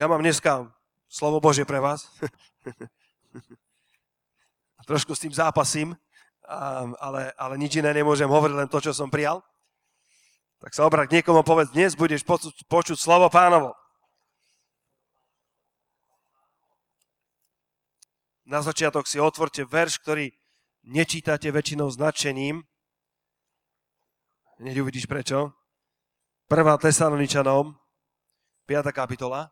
Ja mám dneska slovo Božie pre vás. Trošku s tým zápasím, ale nič iné nemôžem hovoriť, len to, čo som prijal. Tak sa obráť k niekomu a povedz, dnes budeš počuť slovo Pánovo. Na začiatok si otvorte verš, ktorý nečítate väčšinou značením. Hneď uvidíš prečo. 1. Tesaloničanom, 5. kapitola.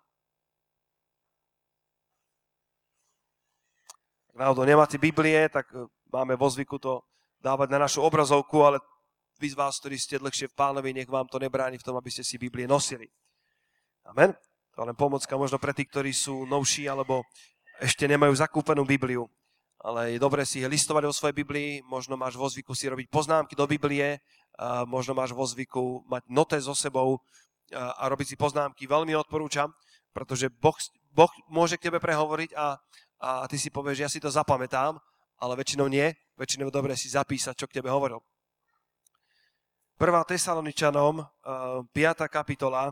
Ak náhodou nemáte Biblie, tak máme vo zvyku to dávať na našu obrazovku, ale vy z vás, ktorí ste dlhšie v Pánovi, nech vám to nebráni v tom, aby ste si Biblie nosili. Amen. To je len pomocka možno pre tých, ktorí sú novší alebo ešte nemajú zakúpenú Bibliu. Ale je dobré si listovať vo svojej Biblii, možno máš vo zvyku si robiť poznámky do Biblie, možno máš vo zvyku mať notes so sebou a robiť si poznámky. Veľmi odporúčam, pretože Boh môže k tebe prehovoriť a ty si povieš, že ja si to zapamätám, ale väčšinou nie. Väčšinou je dobré si zapísať, čo k tebe hovoril. 1. Tesaloničanom, 5. kapitola,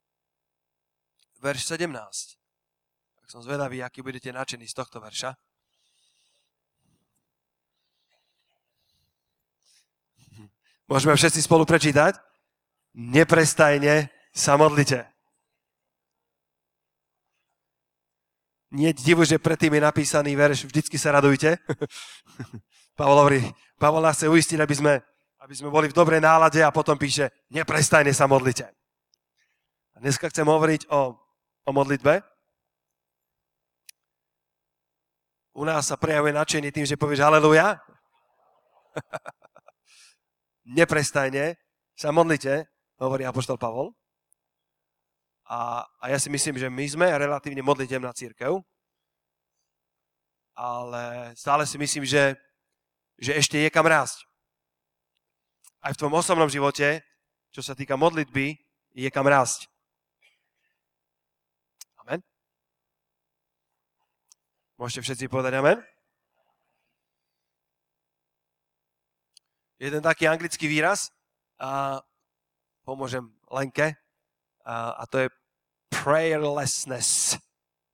verš 17. Tak som zvedavý, aký budete nadšení z tohto verša. Môžeme všetci spolu prečítať? Neprestajne sa modlite. Nie divu, že predtým je napísaný verš vždycky sa radujte. Pavol nás chce uistiť, aby sme boli v dobrej nálade a potom píše, neprestajne sa modlite. A dneska chcem hovoriť o modlitbe. U nás sa prejavuje nadšenie tým, že povieš haleluja. Neprestajne sa modlite, hovorí apoštol Pavol. A ja si myslím, že my sme relatívne modlitevná cirkev, ale stále si myslím, že ešte je kam rásť. Aj v tvojom osobnom živote, čo sa týka modlitby, je kam rásť. Amen. Môžete všetci povedať amen? Jeden taký anglický výraz, a pomôžem Lenke, a to je prayerlessness.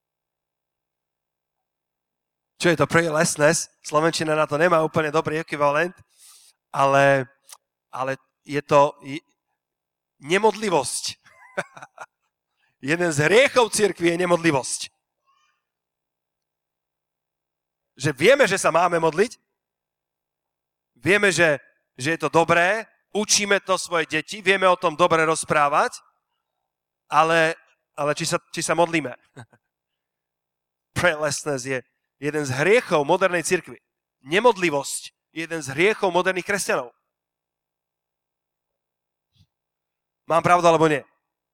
Čo je to prayerlessness? Slovenčina na to nemá úplne dobrý ekvivalent, ale je to nemodlivosť. Jeden z hriechov cirkvi je nemodlivosť. Že vieme, že sa máme modliť, vieme, že je to dobré, učíme to svoje deti, vieme o tom dobre rozprávať, ale či sa modlíme. Prayerlessness je jeden z hriechov modernej cirkvi. Nemodlivosť je jeden z hriechov moderných kresťanov. Mám pravdu, alebo nie?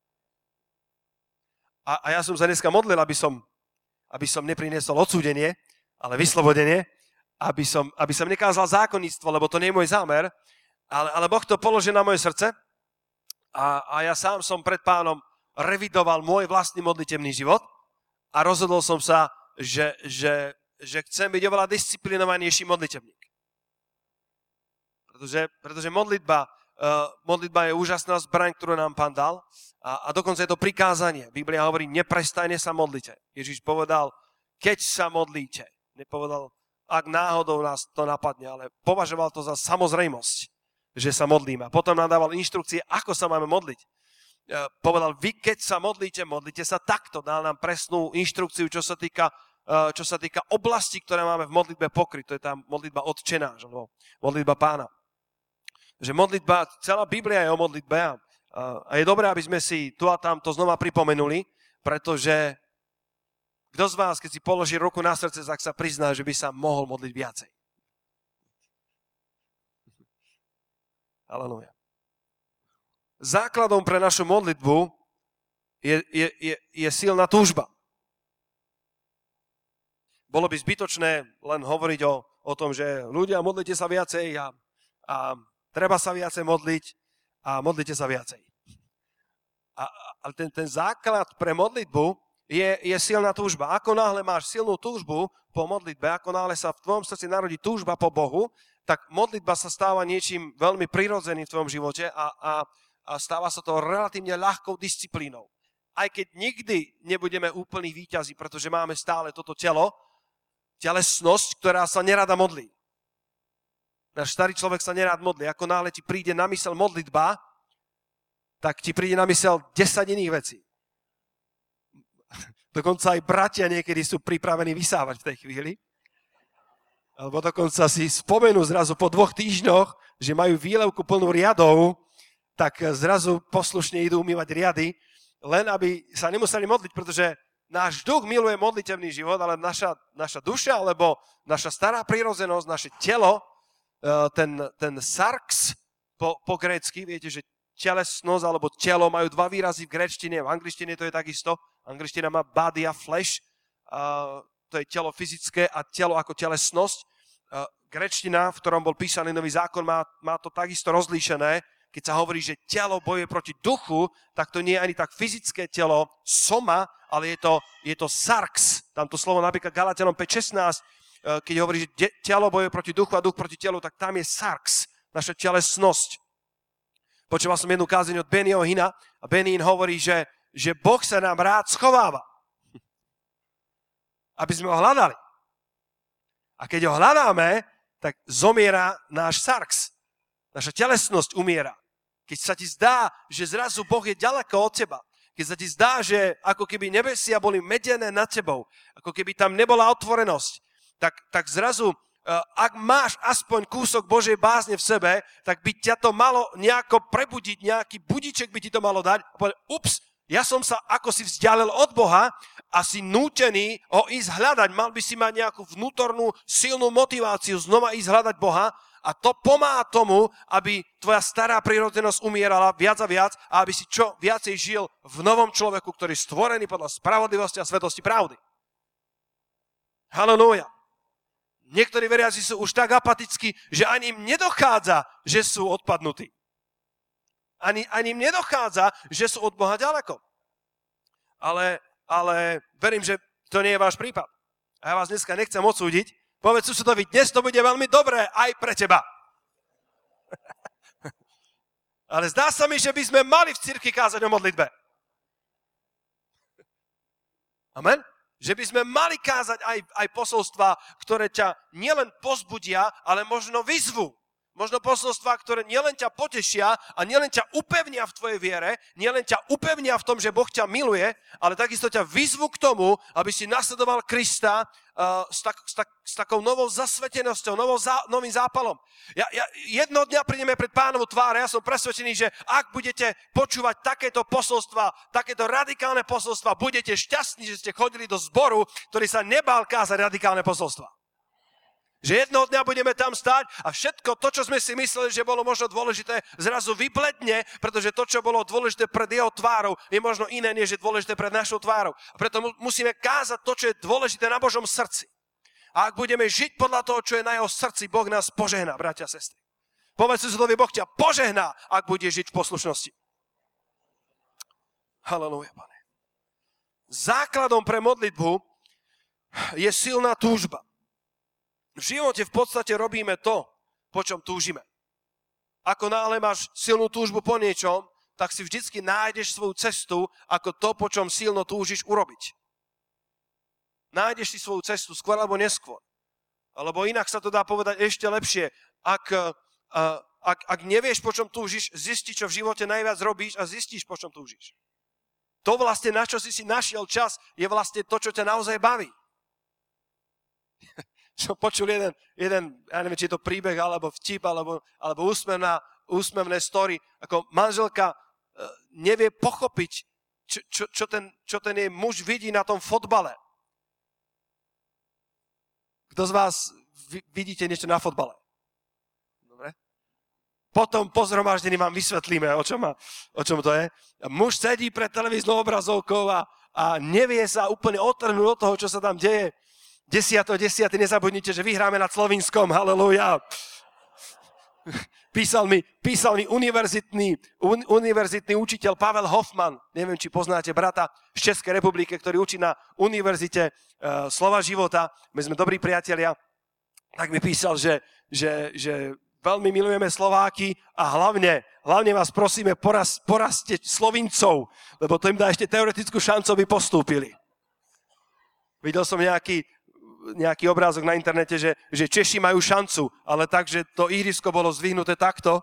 A ja som sa dneska modlil, aby som nepriniesol odsúdenie, ale vyslobodenie, aby som nekázal zákonníctvo, lebo to nie je môj zámer, ale Boh to položil na moje srdce a ja sám som pred Pánom revidoval môj vlastný modlitevný život a rozhodol som sa, že chcem byť oveľa disciplinovanejší modlitevník. Pretože modlitba je úžasná zbraň, ktorú nám Pán dal a dokonca je to prikázanie. Biblia hovorí, neprestajne sa modlite. Ježiš povedal, keď sa modlíte. Nepovedal, ak náhodou nás to napadne, ale považoval to za samozrejmosť, že sa modlíme. A potom nám dával inštrukcie, ako sa máme modliť. Povedal, vy keď sa modlíte sa takto. Dal nám presnú inštrukciu, čo sa týka oblasti, ktoré máme v modlitbe pokryť. To je tá modlitba Otče náš, alebo modlitba Pána. Že modlitba, celá Biblia je o modlitbe a je dobré, aby sme si tu a tam to znova pripomenuli, pretože kto z vás, keď si položí ruku na srdce, tak sa prizná, že by sa mohol modliť viacej. Halelúja. Základom pre našu modlitbu je silná túžba. Bolo by zbytočné len hovoriť o tom, že ľudia, modlite sa viacej a treba sa viacej modliť a modlite sa viacej. Ale ten základ pre modlitbu je silná túžba. Ako náhle máš silnú túžbu po modlitbe, ako náhle sa v tvojom srdci narodí túžba po Bohu, tak modlitba sa stáva niečím veľmi prirodzeným v tvojom živote a stáva sa to relatívne ľahkou disciplínou. aj keď nikdy nebudeme úplní víťazi, pretože máme stále toto telo, telesnosť, ktorá sa nerada modlí. Náš starý človek sa nerád modlí. Ako náhle ti príde na mysel modlitba, tak ti príde na mysel 10 iných vecí. Dokonca aj bratia niekedy sú pripravení vysávať v tej chvíli. Alebo dokonca si spomenú zrazu po 2 týždňoch, že majú výlevku plnú riadov, tak zrazu poslušne idú umývať riady, len aby sa nemuseli modliť, pretože náš duch miluje modlitevný život, ale naša duša, alebo naša stará prírodzenosť, naše telo, ten sarx po grécky, viete, že telesnosť alebo telo majú 2 výrazy v gréčtine, v angličtine to je takisto. Angličtina má body a flesh, to je telo fyzické a telo ako telesnosť. Gréčtina, v ktorom bol písaný Nový zákon, má to takisto rozlíšené. Keď sa hovorí, že telo bojuje proti duchu, tak to nie je ani tak fyzické telo, soma, ale je to sarx. Tamto slovo napríklad Galatianom 5.16, keď hovorí, že telo bojuje proti duchu a duch proti telu, tak tam je sarx, naša telesnosť. Počúval som jednu kázeň od Bennyho Hinna a Benny hovorí, že Boh sa nám rád schováva, aby sme ho hľadali. A keď ho hľadáme, tak zomiera náš sarx. Naša telesnosť umiera. Keď sa ti zdá, že zrazu Boh je ďaleko od teba, keď sa ti zdá, že ako keby nebesia boli medené nad tebou, ako keby tam nebola otvorenosť, tak zrazu, ak máš aspoň kúsok Božej bázne v sebe, tak by ťa to malo nejako prebudiť, nejaký budíček by ti to malo dať a povedať, ups, ja som sa ako si vzdialil od Boha a si nútený ho ísť hľadať. Mal by si mať nejakú vnútornú silnú motiváciu znova ísť hľadať Boha a to pomáha tomu, aby tvoja stará prírodzenosť umierala viac a viac a aby si čo viacej žil v novom človeku, ktorý je stvorený podľa spravodlivosti a svetosti pravdy. Halelúja. Niektorí veriaci sú už tak apatickí, že ani im nedochádza, že sú odpadnutí. Ani im nedochádza, že sú od Boha ďaleko. Ale verím, že to nie je váš prípad. A ja vás dneska nechcem odsúdiť. Povedz susedovi, dnes to bude veľmi dobré aj pre teba. Ale zdá sa mi, že by sme mali v cirkvi kázať o modlitbe. Amen? Že by sme mali kázať aj posolstvá, ktoré ťa nielen pozbudia, ale možno vyzvu. Možno posolstvá, ktoré nielen ťa potešia a nielen ťa upevnia v tvojej viere, nielen ťa upevnia v tom, že Boh ťa miluje, ale takisto ťa vyzvu k tomu, aby si nasledoval Krista s takou novou zasvetenosťou, novým zápalom. Jedného dňa prídeme pred Pánovu tvár a ja som presvedčený, že ak budete počúvať takéto posolstva, takéto radikálne posolstva, budete šťastní, že ste chodili do zboru, ktorý sa nebál kázať radikálne posolstva. Že jedného dňa budeme tam stáť a všetko to, čo sme si mysleli, že bolo možno dôležité, zrazu vybledne, pretože to, čo bolo dôležité pred jeho tvárou, je možno iné, než je dôležité pred našou tvárou. A preto musíme kázať to, čo je dôležité na Božom srdci. A ak budeme žiť podľa toho, čo je na jeho srdci, Boh nás požehná, bratia a sestry. Povedz susedovi, Boh ťa požehná, ak budeš žiť v poslušnosti. Halelúja, Pane. Základom pre modlitbu je silná túžba. V živote v podstate robíme to, po čom túžime. Ako náhle máš silnú túžbu po niečom, tak si vždycky nájdeš svoju cestu, ako to, po čom silno túžiš urobiť. Nájdeš si svoju cestu skôr alebo neskôr. Alebo inak sa to dá povedať ešte lepšie. Ak nevieš, po čom túžiš, zisti, čo v živote najviac robíš a zistíš, po čom túžiš. To vlastne, na čo si našiel čas, je vlastne to, čo ťa naozaj baví. Som počul jeden, ja neviem, či je to príbeh, alebo vtip, alebo úsmevné story, ako manželka nevie pochopiť, čo ten jej muž vidí na tom fotbale. Kto z vás vidíte niečo na fotbale? Dobre? Potom po zhromaždení vám vysvetlíme, o čom to je. Muž sedí pred televíznou obrazovkou a nevie sa úplne odtrhnúť od toho, čo sa tam deje. 10. Nezabudnite, že vyhráme nad Slovinskom. Halelúja. Písal mi univerzitný učiteľ Pavel Hoffman. Neviem, či poznáte brata z Českej republiky, ktorý učí na univerzite Slova života. My sme dobrí priatelia. Tak mi písal, že veľmi milujeme Slováky a hlavne vás prosíme, porazte Slovincov, lebo to im dá ešte teoretickú šancu, aby postúpili. Videl som nejaký obrázok na internete, že Češi majú šancu, ale tak, že to ihrisko bolo zdvihnuté takto.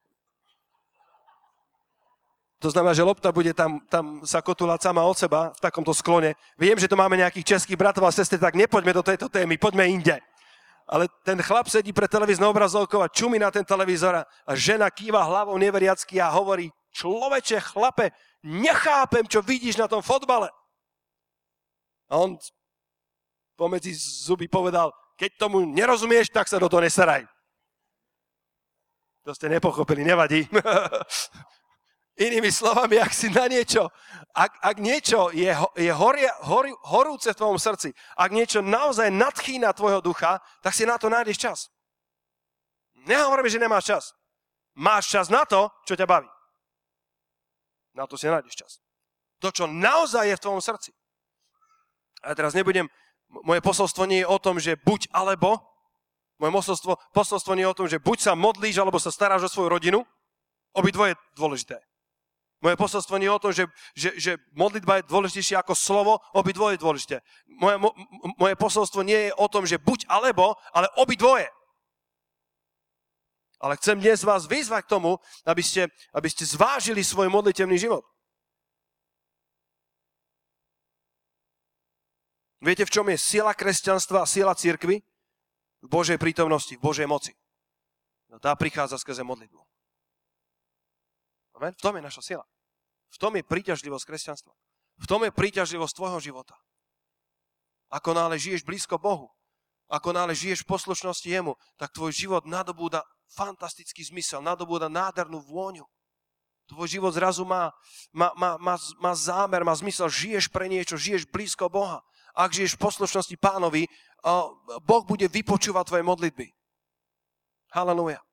To znamená, že lopta bude tam sa kotúľať sama od seba v takomto sklone. Viem, že tu máme nejakých českých bratov a sestry, tak nepoďme do tejto témy, poďme inde. Ale ten chlap sedí pre televíznou obrazovkou a čumí na ten televízor a žena kýva hlavou neveriacky a hovorí: človeče, chlape, nechápem, čo vidíš na tom fotbale. A on pomedzi zuby povedal: keď tomu nerozumieš, tak sa do toho nesaraj. To ste nepochopili, nevadí. Inými slovami, ak si na niečo, ak niečo je horúce v tvojom srdci, ak niečo naozaj nadchýna tvojho ducha, tak si na to nájdeš čas. Nehovorím, že nemáš čas. Máš čas na to, čo ťa baví. Na to si nájdeš čas. To, čo naozaj je v tvojom srdci. A teraz moje posolstvo nie je o tom, že buď alebo. Moje posolstvo nie je o tom, že buď sa modlíš, alebo sa staráš o svoju rodinu. Obidvoje je dôležité. Moje posolstvo nie je o tom, že modlitba je dôležitejšia ako slovo, obidvoje je dôležité. Moje posolstvo nie je o tom, že buď alebo, ale obidvoje. Ale chcem dnes vás vyzvať k tomu, aby ste zvážili svoj modlitevný život. Viete, v čom je sila kresťanstva a sila cirkvi? V Božej prítomnosti, v Božej moci. No, tá prichádza skrze modlitbu. Amen? V tom je naša sila. V tom je príťažlivosť kresťanstva. V tom je príťažlivosť tvojho života. Ako náhle žiješ blízko Bohu, ako náhle žiješ v poslušnosti Jemu, tak tvoj život nadobúda fantastický zmysel, nadobúda nádhernú vôňu. Tvoj život zrazu má zámer, má zmysel. Žiješ pre niečo, žiješ blízko Boha. Ak žiješ v poslušnosti Pánovi, Boh bude vypočúvať tvoje modlitby. Halelúja.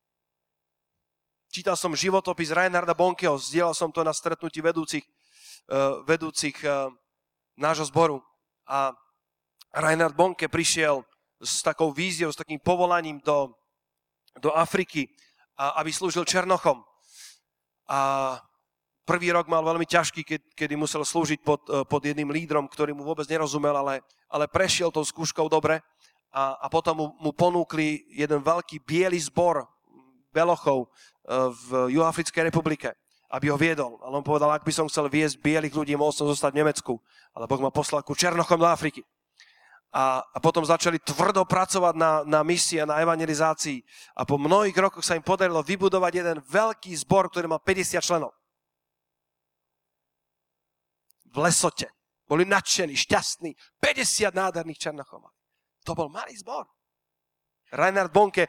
Čítal som životopis Reinharda Bonkeho, zdieľal som to na stretnutí vedúcich nášho zboru. A Reinhard Bonke prišiel s takou víziou, s takým povolaním do Afriky, aby slúžil Černochom. A prvý rok mal veľmi ťažký, kedy musel slúžiť pod jedným lídrom, ktorý mu vôbec nerozumel, ale prešiel tou skúškou dobre. A potom mu ponúkli jeden veľký biely zbor belochov v Juhoafrickej republike, aby ho viedol. Ale on povedal: ak by som chcel viesť bielých ľudí, mohol som zostať v Nemecku. Ale Boh ma poslal ku Černochom do Afriky. A potom začali tvrdo pracovať na misii a na evangelizácii. A po mnohých rokoch sa im podarilo vybudovať jeden veľký zbor, ktorý mal 50 členov. V Lesote. Boli nadšení, šťastní. 50 nádherných Černochov. To bol malý zbor. Reinhard Bonke,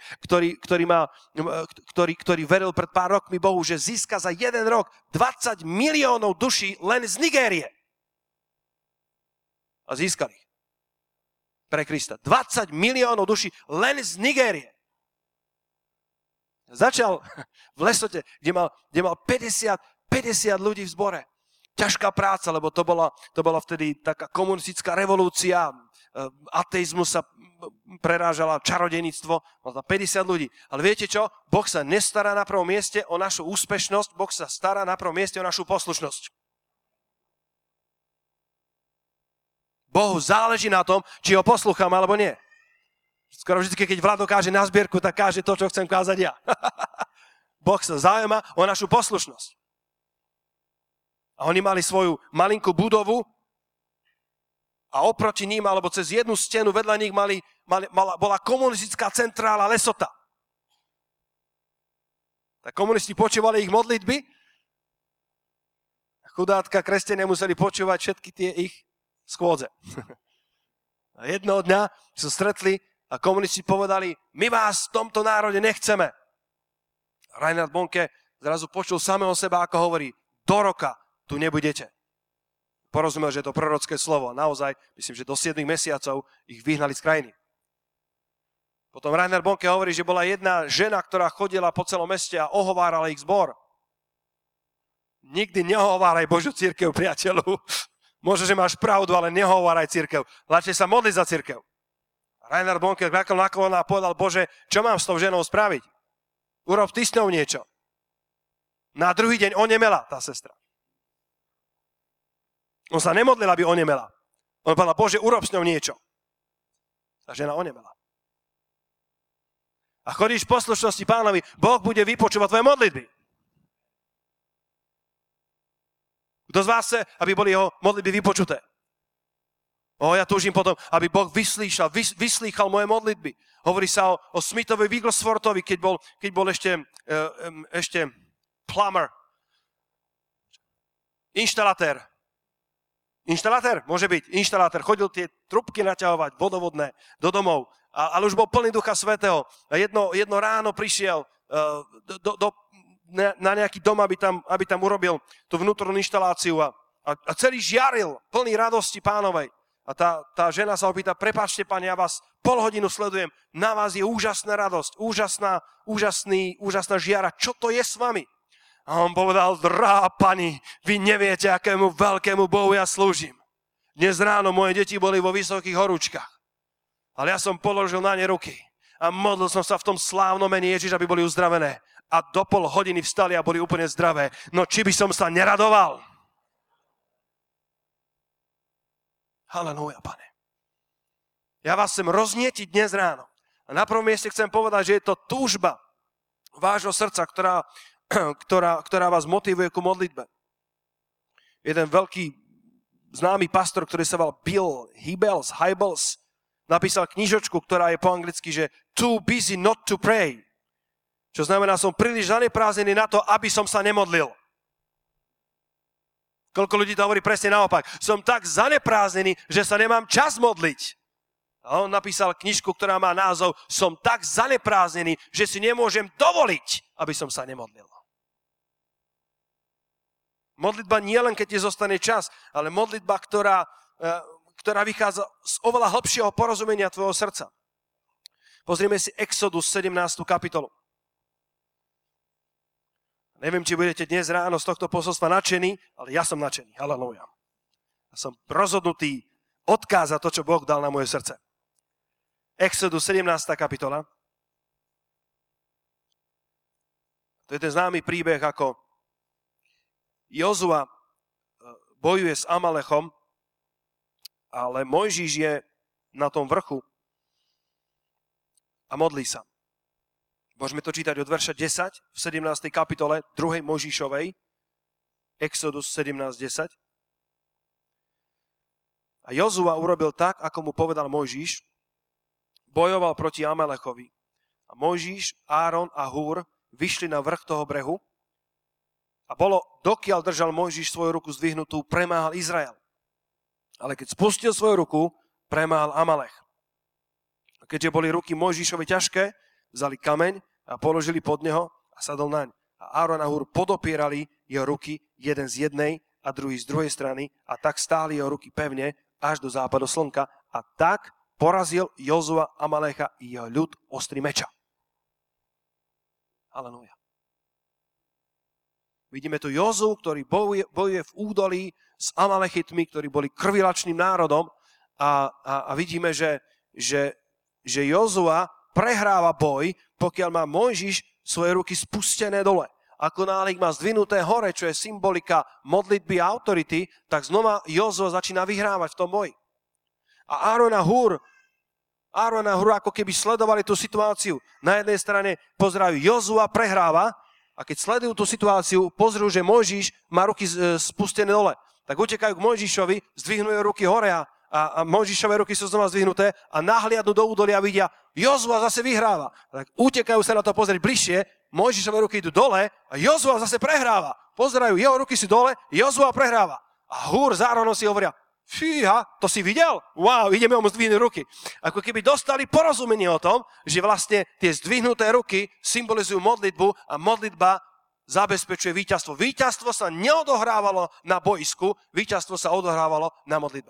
ktorý veril pred pár rokmi Bohu, že získa za jeden rok 20 miliónov duší len z Nigérie. A získali ich. Pre Krista. 20 miliónov duší len z Nigérie. Začal v Lesote, kde mal 50 ľudí v zbore. Ťažká práca, lebo to bola vtedy taká komunistická revolúcia, ateizmus sa prerážala, čarodejníctvo, mal tam 50 ľudí. Ale viete čo? Boh sa nestará na prvom mieste o našu úspešnosť, Boh sa stará na prvom mieste o našu poslušnosť. Bohu záleží na tom, či ho poslúcham alebo nie. Skoro vždy, keď Vlado káže na zbierku, tak káže to, čo chcem kázať ja. Boh sa zaujíma o našu poslušnosť. A oni mali svoju malinkú budovu a oproti ním, alebo cez jednu stenu vedľa nich bola komunistická centrála Lesota. Tak komunisti počúvali ich modlitby a chudátka kresťania museli počúvať všetky tie ich schôdze. A jednoho dňa sa stretli a komunisti povedali: my vás v tomto národe nechceme. Reinhard Bonke zrazu počul samého seba, ako hovorí: do roka tu nebudete. Porozumel, že je to prorocké slovo. Naozaj, myslím, že do 7 mesiacov ich vyhnali z krajiny. Potom Reinhard Bonke hovorí, že bola jedna žena, ktorá chodila po celom meste a ohovárala ich zbor. Nikdy neohováraj Božiu cirkev, priateľu. Možno, že máš pravdu, ale nehováraj cirkev. Radšej sa modli za cirkev. Reinhard Bonke nakol na kolena a povedal: Bože, čo mám s tou ženou spraviť? Urob ty s ňou niečo. Na druhý deň onemela tá sestra. On sa nemodlil, aby onemela. On povedal, Bože, urob s ňou niečo. A žena onemela. A chodíš v poslušnosti Pánovi, Boh bude vypočúvať tvoje modlitby. Kto z vás chce, aby boli jeho modlitby vypočuté? Ja túžim potom, aby Boh vyslýchal moje modlitby. Hovorí sa o Smithovi Wigglesworthovi, keď bol ešte plumber. Inštalatér. Inštalatér? Môže byť. Inštalatér. Chodil tie trubky naťahovať, vodovodné, do domov. Ale už bol plný Ducha Svätého. A jedno ráno prišiel na nejaký dom, aby tam urobil tú vnútornú inštaláciu a celý žiaril, plný radosti Pánovej. A tá žena sa opýta, prepáčte, Pane, ja vás pol hodinu sledujem, na vás je úžasná radosť, úžasná žiara, čo to je s vami? A on povedal, drahá pani, vy neviete, akému veľkému Bohu ja slúžim. Dnes ráno moje deti boli vo vysokých horúčkach, ale ja som položil na ne ruky a modlil som sa v tom slávnom mene Ježiš, aby boli uzdravené. A do pol hodiny vstali a boli úplne zdravé. No či by som sa neradoval? Halelúja, Pane. Ja vás chcem roznietiť dnes ráno. A na prvom mieste chcem povedať, že je to túžba vášho srdca, ktorá vás motivuje ku modlitbe. Jeden veľký známy pastor, ktorý sa volal Bill Hybels, napísal knižočku, ktorá je po anglicky, že too busy not to pray. Čo znamená, som príliš zaneprázdnený na to, aby som sa nemodlil. Koľko ľudí to hovorí presne naopak. Som tak zaneprázdnený, že sa nemám čas modliť. A on napísal knižku, ktorá má názov Som tak zaneprázdnený, že si nemôžem dovoliť, aby som sa nemodlil. Modlitba nie len, keď ti zostane čas, ale modlitba, ktorá vychádza z oveľa hlbšieho porozumenia tvojho srdca. Pozrime si Exodus 17. kapitolu. Neviem, či budete dnes ráno z tohto posolstva nadšení, ale ja som nadšený. Halelúja. Ja som rozhodnutý odkázať to, čo Boh dal na moje srdce. Exodus 17. kapitola. To je ten známy príbeh, ako Jozua bojuje s Amalechom, ale Mojžiš je na tom vrchu a modlí sa. Môžeme to čítať od verša 10 v 17. kapitole 2. Mojžišovej, Exodus 17.10. A Jozua urobil tak, ako mu povedal Mojžiš, bojoval proti Amalechovi. A Mojžiš, Áron a Húr vyšli na vrch toho brehu a bolo, dokiaľ držal Mojžiš svoju ruku zdvihnutú, premáhal Izrael. Ale keď spustil svoju ruku, premáhal Amalech. A keďže boli ruky Mojžišovi ťažké, vzali kameň a položili pod neho a sadol naň. A Áron a Húr podopierali jeho ruky, jeden z jednej a druhý z druhej strany, a tak stáli jeho ruky pevne až do západu slnka. A tak porazil Jozua Amalecha i jeho ľud ostri meča. Halelúja. Vidíme tu Jozu, ktorý bojuje v údolí s Amalechitmi, ktorí boli krvilačným národom, a vidíme, že Jozua prehráva boj, pokiaľ má Mojžiš svoje ruky spustené dole. Ako náhle ich má zdvinuté hore, čo je symbolika modlitby a autority, tak znova Jozua začína vyhrávať v tom boji. A Áron a Húr ako keby sledovali tú situáciu. Na jednej strane pozerajú, Jozua prehráva, a keď sledujú tú situáciu, pozrú, že Mojžiš má ruky spustené dole. Tak utekajú k Mojžišovi, zdvihnú jeho ruky hore a Mojžišové ruky sú znova zdvihnuté a nahliadnú do údolia a vidia, Jozua zase vyhráva. Tak utekajú sa na to pozrieť bližšie, Mojžišové ruky idú dole a Jozua zase prehráva. Pozerajú, jeho ruky sú dole, Jozua prehráva. A Húr s Áronom si hovoria, fíha, to si videl? Wow, ideme mu zdvihnúť ruky. Ako keby dostali porozumenie o tom, že vlastne tie zdvihnuté ruky symbolizujú modlitbu a modlitba zabezpečuje víťazstvo. Víťazstvo sa neodohrávalo na bojsku, víťazstvo sa odohrávalo na modlitbe.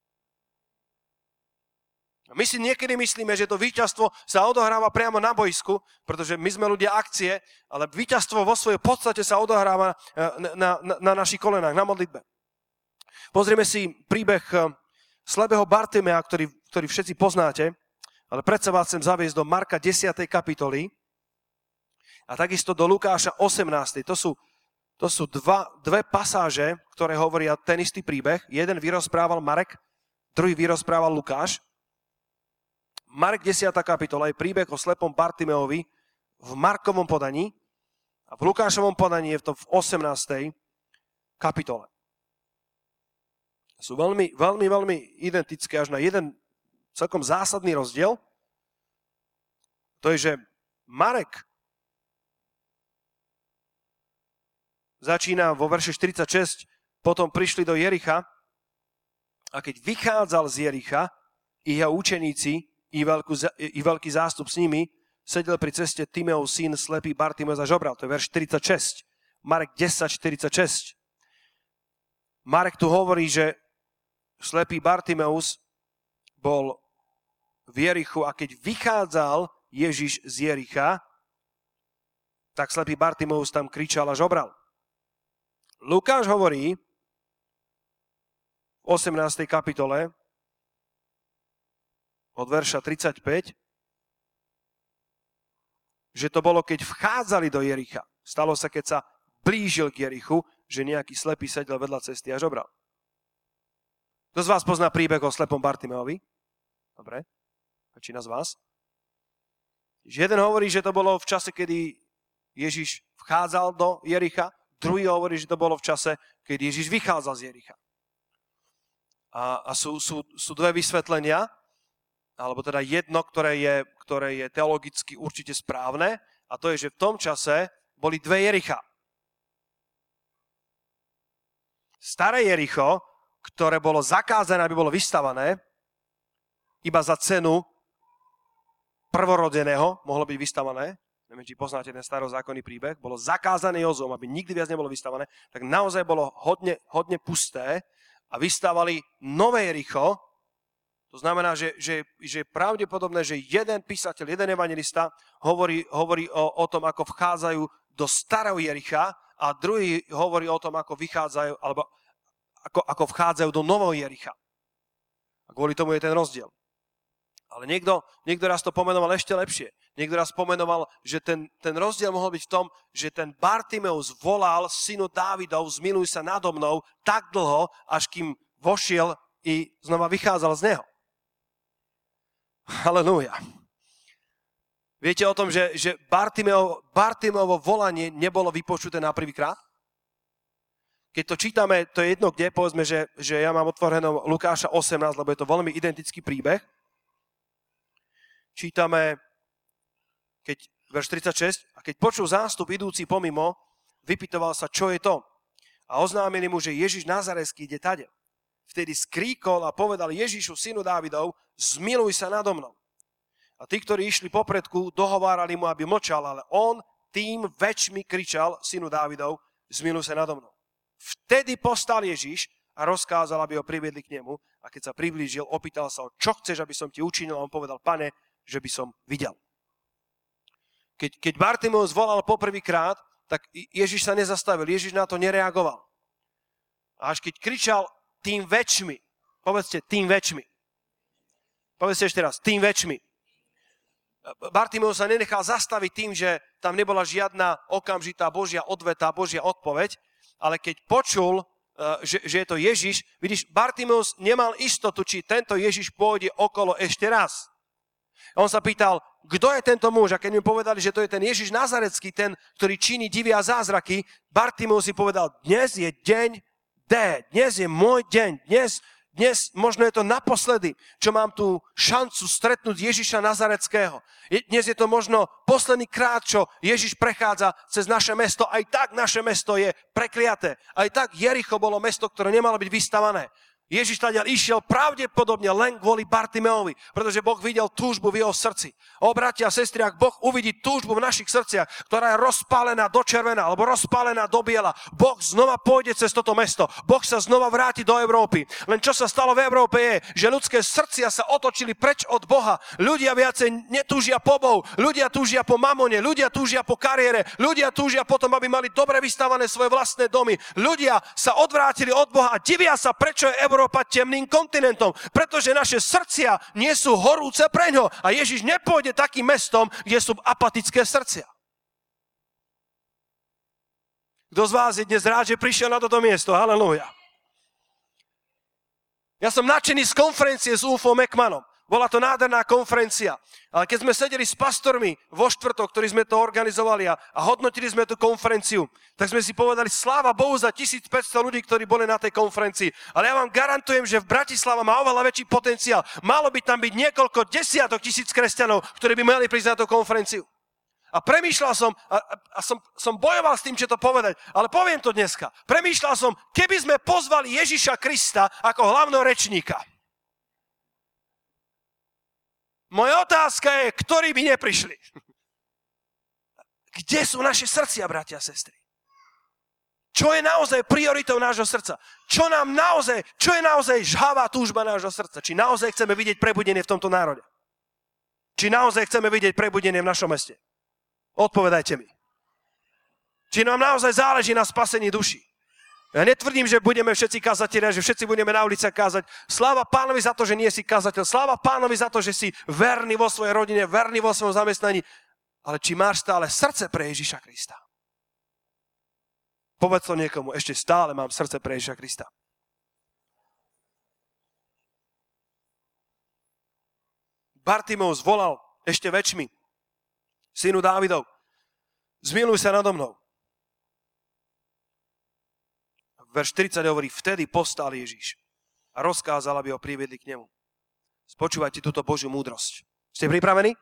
My si niekedy myslíme, že to víťazstvo sa odohráva priamo na bojsku, pretože my sme ľudia akcie, ale víťazstvo vo svojej podstate sa odohráva na našich kolenách, na modlitbe. Pozrieme si príbeh slepého Bartimea, ktorý všetci poznáte, ale predsa vás chcem zaviesť do Marka 10. kapitoly A takisto do Lukáša 18. To sú dve pasáže, ktoré hovoria ten istý príbeh. Jeden vyrozprával Marek, druhý vyrozprával Lukáš. Marek 10. kapitola je príbeh o slepom Bartimeovi v Markovom podaní a v Lukášovom podaní je to v 18. kapitole. Sú veľmi, veľmi, veľmi identické až na jeden celkom zásadný rozdiel. To je, že Marek začína vo verši 46, potom prišli do Jericha a keď vychádzal z Jericha, i jeho učeníci, i veľký zástup s nimi, sedel pri ceste Timeov syn, slepý Bartimeus a žobral. To je verš 46. Marek 10:46. Marek tu hovorí, že slepý Bartimeus bol v Jerichu a keď vychádzal Ježiš z Jericha, tak slepý Bartimeus tam kričal a žobral. Lukáš hovorí v 18. kapitole od verša 35, že to bolo, keď vchádzali do Jericha. Stalo sa, keď sa blížil k Jerichu, že nejaký slepý sedel vedľa cesty a žobral. Kto z vás pozná príbeh o slepom Bartimeovi? Dobre, väčšina z vás. Jeden hovorí, že to bolo v čase, kedy Ježiš vchádzal do Jericha, druhý hovorí, že to bolo v čase, keď Ježiš vychádzal z Jericha. A sú dve vysvetlenia, alebo teda jedno, ktoré je teologicky určite správne, a to je, že v tom čase boli dve Jericha. Staré Jericho, ktoré bolo zakázané, aby bolo vystavané, iba za cenu prvorodeného mohlo byť vystavané. Neviem, či poznáte ten starozákonný príbeh. Bolo zakázané Jozom, aby nikdy viac nebolo vystavané. Tak naozaj bolo hodne pusté a vystávali nové Jericho. To znamená, že je pravdepodobné, že jeden písateľ, jeden evangelista hovorí o tom, ako vchádzajú do starého Jericha a druhý hovorí o tom, ako vychádzajú, alebo ako vchádzajú do nového Jericha. A kvôli tomu je ten rozdiel. Ale niekto raz to pomenoval ešte lepšie. Niekto raz pomenoval, že ten rozdiel mohol byť v tom, že ten Bartimeus volal synu Dávidov, zmiluj sa nado mnou tak dlho, až kým vošiel i znova vychádzal z neho. Halelúja. Viete o tom, že Bartimeovo volanie nebolo vypočuté na prvýkrát? Keď to čítame, to je jedno kde, povedzme, že ja mám otvorené Lukáša 18, lebo je to veľmi identický príbeh. Čítame, verš 36, a keď počul zástup idúci pomimo, vypytoval sa, čo je to. A oznámili mu, že Ježiš Nazareský ide tade. Vtedy skríkol a povedal Ježišu, synu Dávidov, zmiluj sa nado mnou. A tí, ktorí išli popredku, dohovárali mu, aby mlčal, ale on tým väčšmi kričal, synu Dávidov, zmiluj sa nado mnou. Vtedy postal Ježiš a rozkázal, aby ho priviedli k nemu. A keď sa priblížil, opýtal sa ho, čo chceš, aby som ti učinil? A on povedal, Pane, že by som videl. Keď Bartimeus volal poprvýkrát, tak Ježiš sa nezastavil, Ježiš na to nereagoval. A až keď kričal tým väčšmi, povedzte tým väčšmi. Povedzte ešte raz, tým väčšmi. Bartimeus sa nenechal zastaviť tým, že tam nebola žiadna okamžitá Božia odveta, Božia odpoveď, ale keď počul, že je to Ježiš, vidíš, Bartimeus nemal istotu, či tento Ježiš pôjde okolo ešte raz. A on sa pýtal, kto je tento muž? A keď mi povedali, že to je ten Ježiš Nazarecký, ten, ktorý činí divy a zázraky, Bartimeus si povedal, dnes je deň D, dnes je môj deň, dnes možno je to naposledy, čo mám tú šancu stretnúť Ježiša Nazareckého. Dnes je to možno posledný krát, čo Ježiš prechádza cez naše mesto. Aj tak naše mesto je prekliaté. Aj tak Jericho bolo mesto, ktoré nemalo byť vystavané. Ježiš tadiaľ išiel pravdepodobne len kvôli Bartimeovi, pretože Boh videl túžbu v jeho srdci. O bratia a sestry, ak Boh uvidí túžbu v našich srdciach, ktorá je rozpálená do červená alebo rozpálená do biela, Boh znova pôjde cez toto mesto. Boh sa znova vráti do Európy. Len čo sa stalo v Európe je, že ľudské srdcia sa otočili preč od Boha. Ľudia viacej netúžia po Bohu, ľudia túžia po mamone, ľudia túžia po kariére, ľudia túžia potom, aby mali dobre vystavané svoje vlastné domy. Ľudia sa odvrátili od Boha a divia sa, prečo je Európa temným kontinentom, pretože naše srdcia nie sú horúce preňho a Ježiš nepôjde takým mestom, kde sú apatické srdcia. Kto z vás je dnes rád, že prišiel na toto miesto? Halelúja. Ja som nadšený z konferencie s UFO Mekmanom. Bola to nádherná konferencia. Ale keď sme sedeli s pastormi vo štvrtok, ktorí sme to organizovali a hodnotili sme tú konferenciu, tak sme si povedali, sláva Bohu za 1500 ľudí, ktorí boli na tej konferencii. Ale ja vám garantujem, že v Bratislava má oveľa väčší potenciál. Malo by tam byť niekoľko desiatok tisíc kresťanov, ktorí by mali prísť na tú konferenciu. A premýšľal som, som bojoval s tým, čo to povedať, ale poviem to dneska. Premýšľal som, keby sme pozvali Ježiša Krista ako hlavného rečníka. Moja otázka je, ktorí by neprišli. Kde sú naše srdcia, bratia a sestry? Čo je naozaj prioritou nášho srdca? Čo je naozaj žhavá túžba nášho srdca? Či naozaj chceme vidieť prebudenie v tomto národe? Či naozaj chceme vidieť prebudenie v našom meste? Odpovedajte mi. Či nám naozaj záleží na spasení duší? Ja netvrdím, že budeme všetci kazatelia, že všetci budeme na uliciach kázať. Sláva Pánovi za to, že nie si kazateľ. Sláva Pánovi za to, že si verný vo svojej rodine, verný vo svojom zamestnaní. Ale či máš stále srdce pre Ježiša Krista? Povedz to niekomu, ešte stále mám srdce pre Ježiša Krista. Bartimeus volal ešte väčšmi. Synu Dávidov, zmiluj sa nado mnou. Verš 40 hovorí, vtedy postal Ježiš a rozkázal, aby ho priviedli k nemu. Spočúvajte túto Božiu múdrosť. Ste pripravení?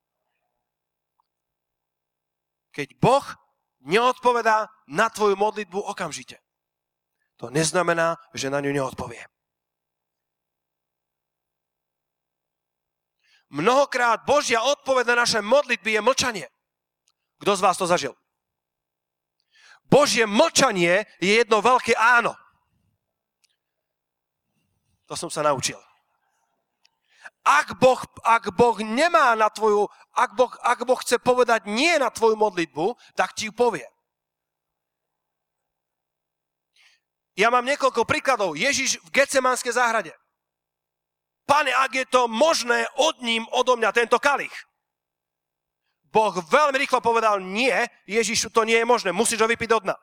Keď Boh neodpovedá na tvoju modlitbu okamžite, to neznamená, že na ňu neodpovie. Mnohokrát Božia odpoveď na naše modlitby je mlčanie. Kto z vás to zažil? Božie mlčanie je jedno veľké áno. To som sa naučil. Ak Boh nemá na tvoju, ak boh chce povedať nie na tvoju modlitbu, tak ti ju povie. Ja mám niekoľko príkladov. Ježiš v Getsemanskej záhrade. Pane, ak je to možné, odním odo mňa tento kalich. Boh veľmi rýchlo povedal, nie, Ježišu, to nie je možné, musíš ho vypiť do dna.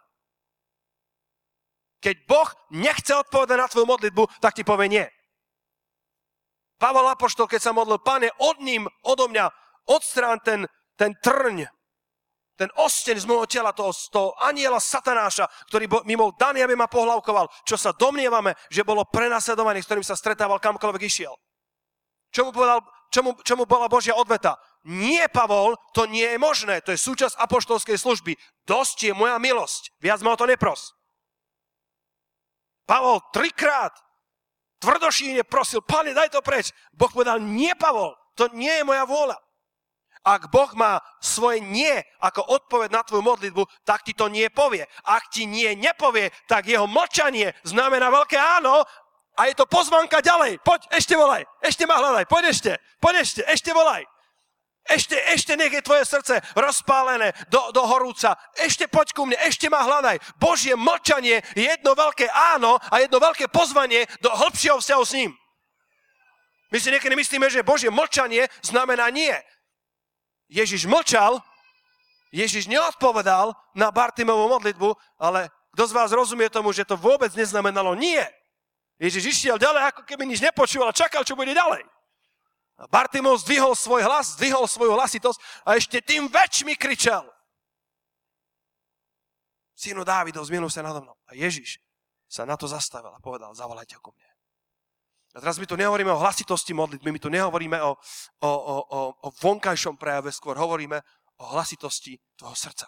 Keď Boh nechce odpovedať na tvoju modlitbu, tak ti povie nie. Pavol apoštol, keď sa modlil, Pane, odním odo mňa, odstrán ten trň, ten osteň z môjho tela, toho anjela satanáša, ktorý mi bol daný, aby ma pohlavkoval, čo sa domnievame, že bolo prenasledovaný, s ktorým sa stretával kamkoľvek išiel. Čo mu bola Božia odveta? Nie, Pavol, to nie je možné, to je súčasť apoštolskej služby. Dosť je moja milosť, viac ma o to nepros. Pavol 3-krát tvrdošíjne prosil, Pane, daj to preč. Boh povedal, nie, Pavol, to nie je moja vôľa. Ak Boh má svoje nie ako odpoveď na tvoju modlitbu, tak ti to nie povie. Ak ti nie nepovie, tak jeho mlčanie znamená veľké áno a je to pozvanka ďalej. Poď, ešte volaj, ešte ma hľadaj, poď ešte volaj. Ešte nech je tvoje srdce rozpálené do horúca. Ešte poď ku mne, ešte ma hľadaj. Božie mlčanie je jedno veľké áno a jedno veľké pozvanie do hĺbšieho vzťahu s ním. My si niekedy myslíme, že Božie mlčanie znamená nie. Ježiš mlčal, Ježiš neodpovedal na Bartimeovú modlitbu, ale kto z vás rozumie tomu, že to vôbec neznamenalo nie. Ježiš išiel ďalej, ako keby nič nepočúval a čakal, čo bude ďalej. A Bartimeus zdvihol svoj hlas, zdvihol svoju hlasitosť a ešte tým väčšmi kričal. Synu Dávidov, zmiluj sa nado mnou. A Ježiš sa na to zastavil a povedal, zavolajte ho ku mne. A teraz my tu nehovoríme o hlasitosti modlitby, my tu nehovoríme o vonkajšom prejave, skôr hovoríme o hlasitosti tvojho srdca.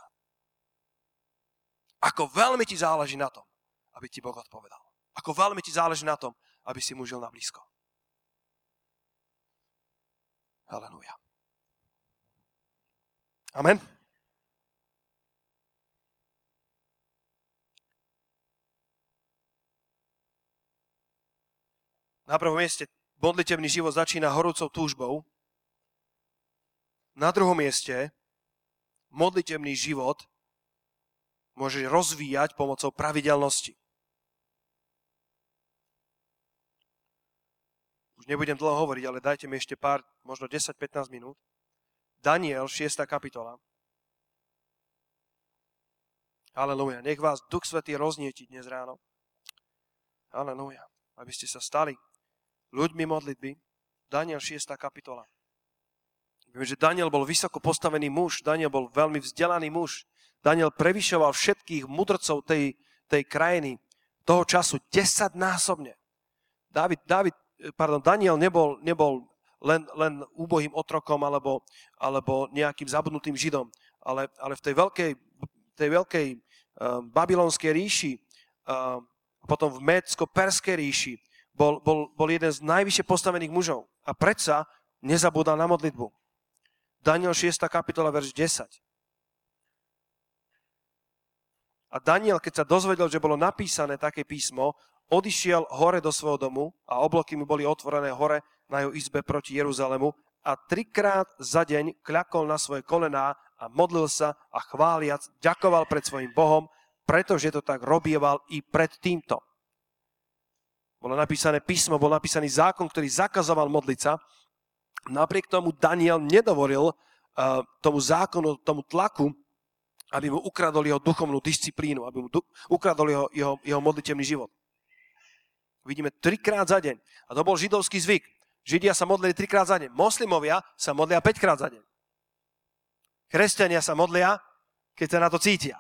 Ako veľmi ti záleží na tom, aby ti Boh odpovedal. Ako veľmi ti záleží na tom, aby si mu žil na blízko. Halelúja. Amen. Na prvom mieste modlitebný život začína horúcou túžbou. Na druhom mieste modlitebný život môže rozvíjať pomocou pravidelnosti. Už nebudem dlho hovoriť, ale dajte mi ešte pár, možno 10-15 minút. Daniel, 6. kapitola. Halelúja. Nech vás Duch Svätý roznieti dnes ráno. Halelúja. Aby ste sa stali ľuďmi modlitby. Daniel 6. kapitola. Vieme, že Daniel bol vysoko postavený muž. Daniel bol veľmi vzdelaný muž. Daniel prevyšoval všetkých mudrcov tej krajiny toho času 10-násobne. Daniel nebol len úbohým otrokom alebo nejakým zabudnutým Židom, ale v tej veľkej babylonskej ríši, potom v Médsko-Perskej ríši bol jeden z najvyššie postavených mužov a predsa nezabúdal na modlitbu. Daniel 6. kapitola, verš 10. A Daniel, keď sa dozvedel, že bolo napísané také písmo, odišiel hore do svojho domu a obloky mu boli otvorené hore na jeho izbe proti Jeruzalému a 3-krát za deň kľakol na svoje kolená a modlil sa a chváliac ďakoval pred svojím Bohom, pretože to tak robieval i pred týmto. Bolo napísané písmo, bol napísaný zákon, ktorý zakazoval modliť sa. Napriek tomu Daniel nedovolil tomu zákonu, tomu tlaku, aby mu ukradol jeho duchovnú disciplínu, aby mu ukradol jeho modlitevný život. Vidíme 3-krát za deň. A to bol židovský zvyk. Židia sa modlili 3-krát za deň. Moslimovia sa modlia 5-krát za deň. Kresťania sa modlia, keď sa na to cítia.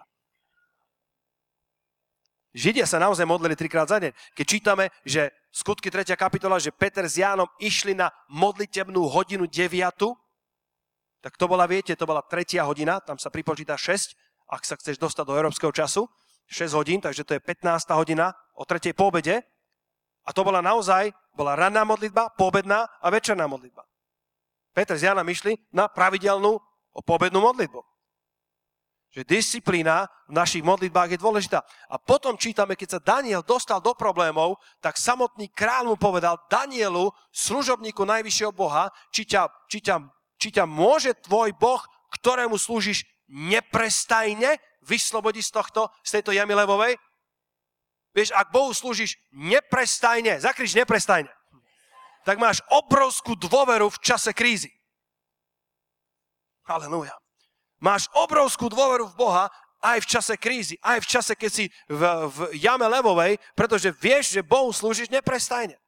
Židia sa naozaj modlili 3-krát za deň. Keď čítame, že Skutky 3. kapitola, že Peter s Jánom išli na modlitebnú hodinu 9, tak to bola, viete, to bola 3. hodina, tam sa pripočíta 6, ak sa chceš dostať do európskeho času, 6 hodín, takže to je 15. hodina o 3. po obede. A to bola ranná modlitba, poobedná a večerná modlitba. Peter s Jánom išli na pravidelnú poobednú modlitbu. Že disciplína v našich modlitbách je dôležitá. A potom čítame, keď sa Daniel dostal do problémov, tak samotný kráľ mu povedal: Danielu, služobníku najvyššieho Boha, či ťa môže tvoj Boh, ktorému slúžiš, neprestajne vyslobodiť z tejto jamy levovej? Vieš, ak Bohu slúžiš neprestajne, zakrič neprestajne, tak máš obrovskú dôveru v čase krízy. Halelúja. Máš obrovskú dôveru v Boha aj v čase krízy, aj v čase, keď si v jame levovej, pretože vieš, že Bohu slúžiš neprestajne.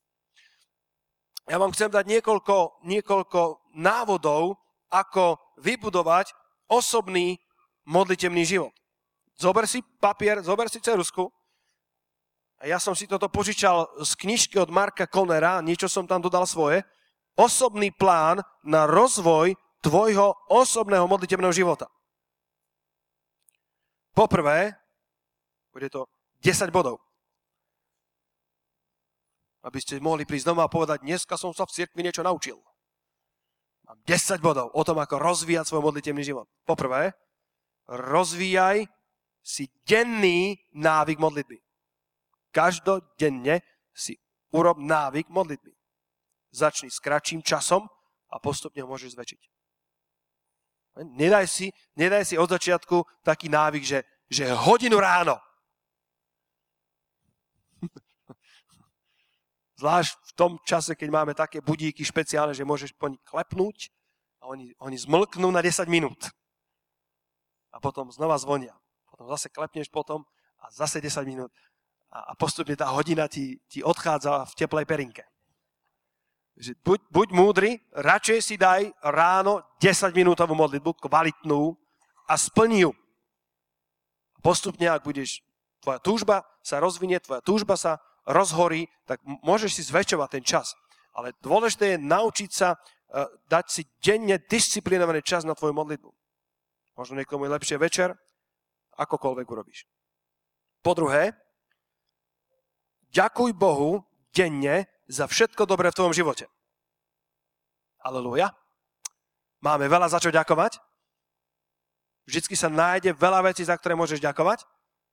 Ja vám chcem dať niekoľko návodov, ako vybudovať osobný modlitevný život. Zober si papier, zober si ceruzku. A ja som si toto požičal z knižky od Marka Conera, niečo som tam dodal svoje. Osobný plán na rozvoj tvojho osobného modlitevného života. Poprvé, bude to 10 bodov. Aby ste mohli prísť doma a povedať: dneska som sa v cirkvi niečo naučil. Mám 10 bodov o tom, ako rozvíjať svoj modlitevný život. Poprvé, rozvíjaj si denný návyk modlitby. Každodenne si urob návyk modlitby. Začni s kratším časom a postupne ho môžeš zväčšiť. Nedaj si od začiatku taký návyk, že hodinu ráno. Zvlášť v tom čase, keď máme také budíky špeciálne, že môžeš po nich klepnúť a oni zmlknú na 10 minút. A potom znova zvonia. Potom zase klepneš potom a zase 10 minút. A postupne tá hodina ti odchádza v teplej perinke. Buď múdry, radšej si daj ráno 10-minútovú modlitbu, kvalitnú, a splni ju. Postupne, ak tvoja túžba sa rozvinie, tvoja túžba sa rozhorí, tak môžeš si zväčšovať ten čas. Ale dôležité je naučiť sa dať si denne disciplinovaný čas na tvoju modlitbu. Možno niekomu je lepšie večer, akokoľvek urobíš. Po druhé, ďakuj Bohu denne za všetko dobré v tvojom živote. Halelúja. Máme veľa za čo ďakovať. Vždycky sa nájde veľa vecí, za ktoré môžeš ďakovať.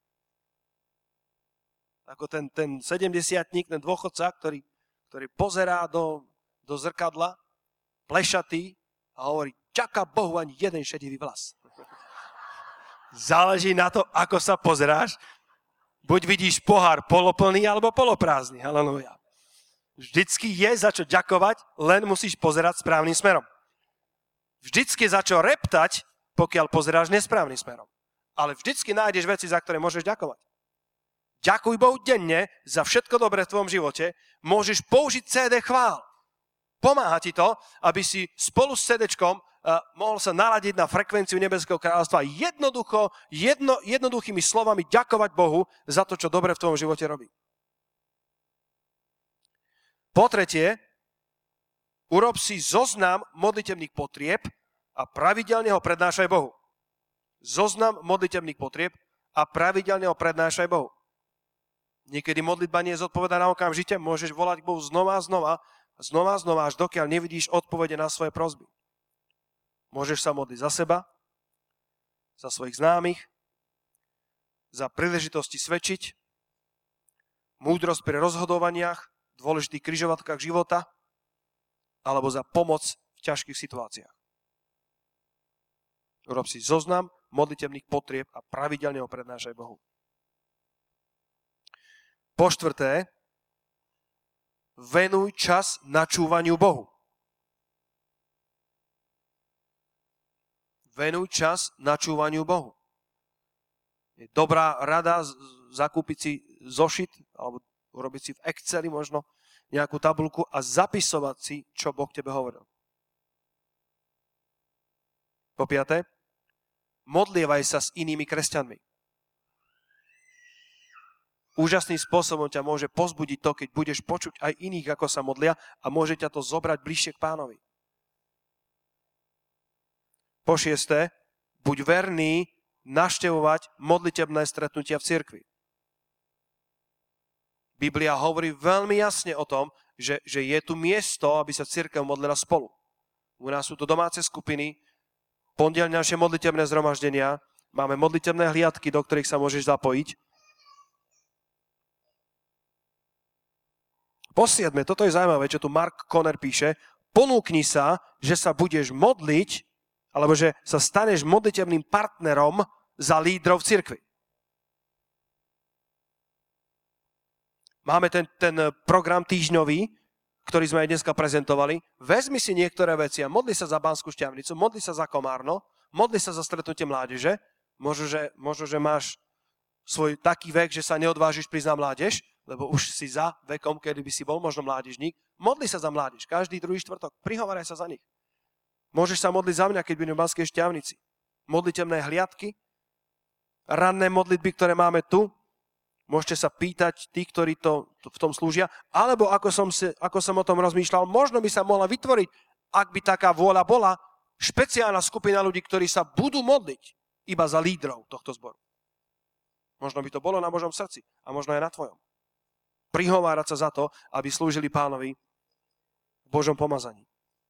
Ako ten 70-tník, ten dôchodca, ktorý pozerá do zrkadla, plešatý, a hovorí: ďaká Bohu, ani jeden šedivý vlas. Záleží na to, ako sa pozeráš. Buď vidíš pohár poloplný, alebo poloprázdny. Halelúja. Vždycky je za čo ďakovať, len musíš pozerať správnym smerom. Vždycky je za čo reptať, pokiaľ pozeráš nesprávnym smerom. ale vždycky nájdeš veci, za ktoré môžeš ďakovať. Ďakuj Bohu denne za všetko dobré v tvojom živote. Môžeš použiť CD chvál. Pomáha ti to, aby si spolu s CDčkom mohol sa naladiť na frekvenciu Nebeského kráľovstva. Jednoduchými slovami ďakovať Bohu za to, čo dobre v tvojom živote robí. Po tretie, urob si zoznam modlitebných potrieb a pravidelne ho prednášaj Bohu. Zoznam modlitebných potrieb a pravidelne ho prednášaj Bohu. Niekedy modlitba nie je zodpovedaná okamžite, môžeš volať Bohu znova a znova, až dokiaľ nevidíš odpovede na svoje prosby. Môžeš sa modliť za seba, za svojich známych, za príležitosti svedčiť, múdrosť pri rozhodovaniach, dôležitých križovatkách života, alebo za pomoc v ťažkých situáciách. Urob si zoznam modlitebných potrieb a pravidelne ho prednášaj Bohu. Po štvrté, venuj čas načúvaniu Bohu. Venuj čas načúvaniu Bohu. Je dobrá rada zakúpiť si zošit, alebo urobiť si v Exceli možno nejakú tabuľku a zapisovať si, čo Boh tebe hovoril. Po piaté, modlievaj sa s inými kresťanmi. Úžasným spôsobom ťa môže pozbudiť to, keď budeš počuť aj iných, ako sa modlia a môže ťa to zobrať bližšie k Pánovi. Po šiesté, buď verný navštevovať modlitebné stretnutia v cirkvi. Biblia hovorí veľmi jasne o tom, že je tu miesto, aby sa cirkev modlila spolu. U nás sú to domáce skupiny, pondelňajšie modlitebné zhromaždenia, máme modlitebné hliadky, do ktorých sa môžeš zapojiť. Po siedme, toto je zaujímavé, čo tu Mark Conner píše, ponúkni sa, že sa budeš modliť, alebo že sa staneš modlitebným partnerom za lídrov v cirkvi. Máme ten program týždňový, ktorý sme aj dneska prezentovali. Vezmi si niektoré veci a modli sa za Banskú Štiavnicu, modli sa za Komárno, modli sa za stretnutie mládeže. Možno, že máš svoj taký vek, že sa neodvážiš prísť na mládež, lebo už si za vekom, kedy by si bol možno mládežník. Modli sa za mládež, každý druhý štvrtok, prihováraj sa za nich. Môžeš sa modliť za mňa, keď budem v Banskej Štiavnici. Modlitebné hliadky, ranné modlitby, ktoré máme tu, môžete sa pýtať tí, ktorí to v tom slúžia, alebo ako som o tom rozmýšľal, možno by sa mohla vytvoriť, ak by taká vôľa bola, špeciálna skupina ľudí, ktorí sa budú modliť iba za lídrov tohto zboru. Možno by to bolo na Božom srdci a možno aj na tvojom. Prihovárať sa za to, aby slúžili Pánovi v Božom pomazaní.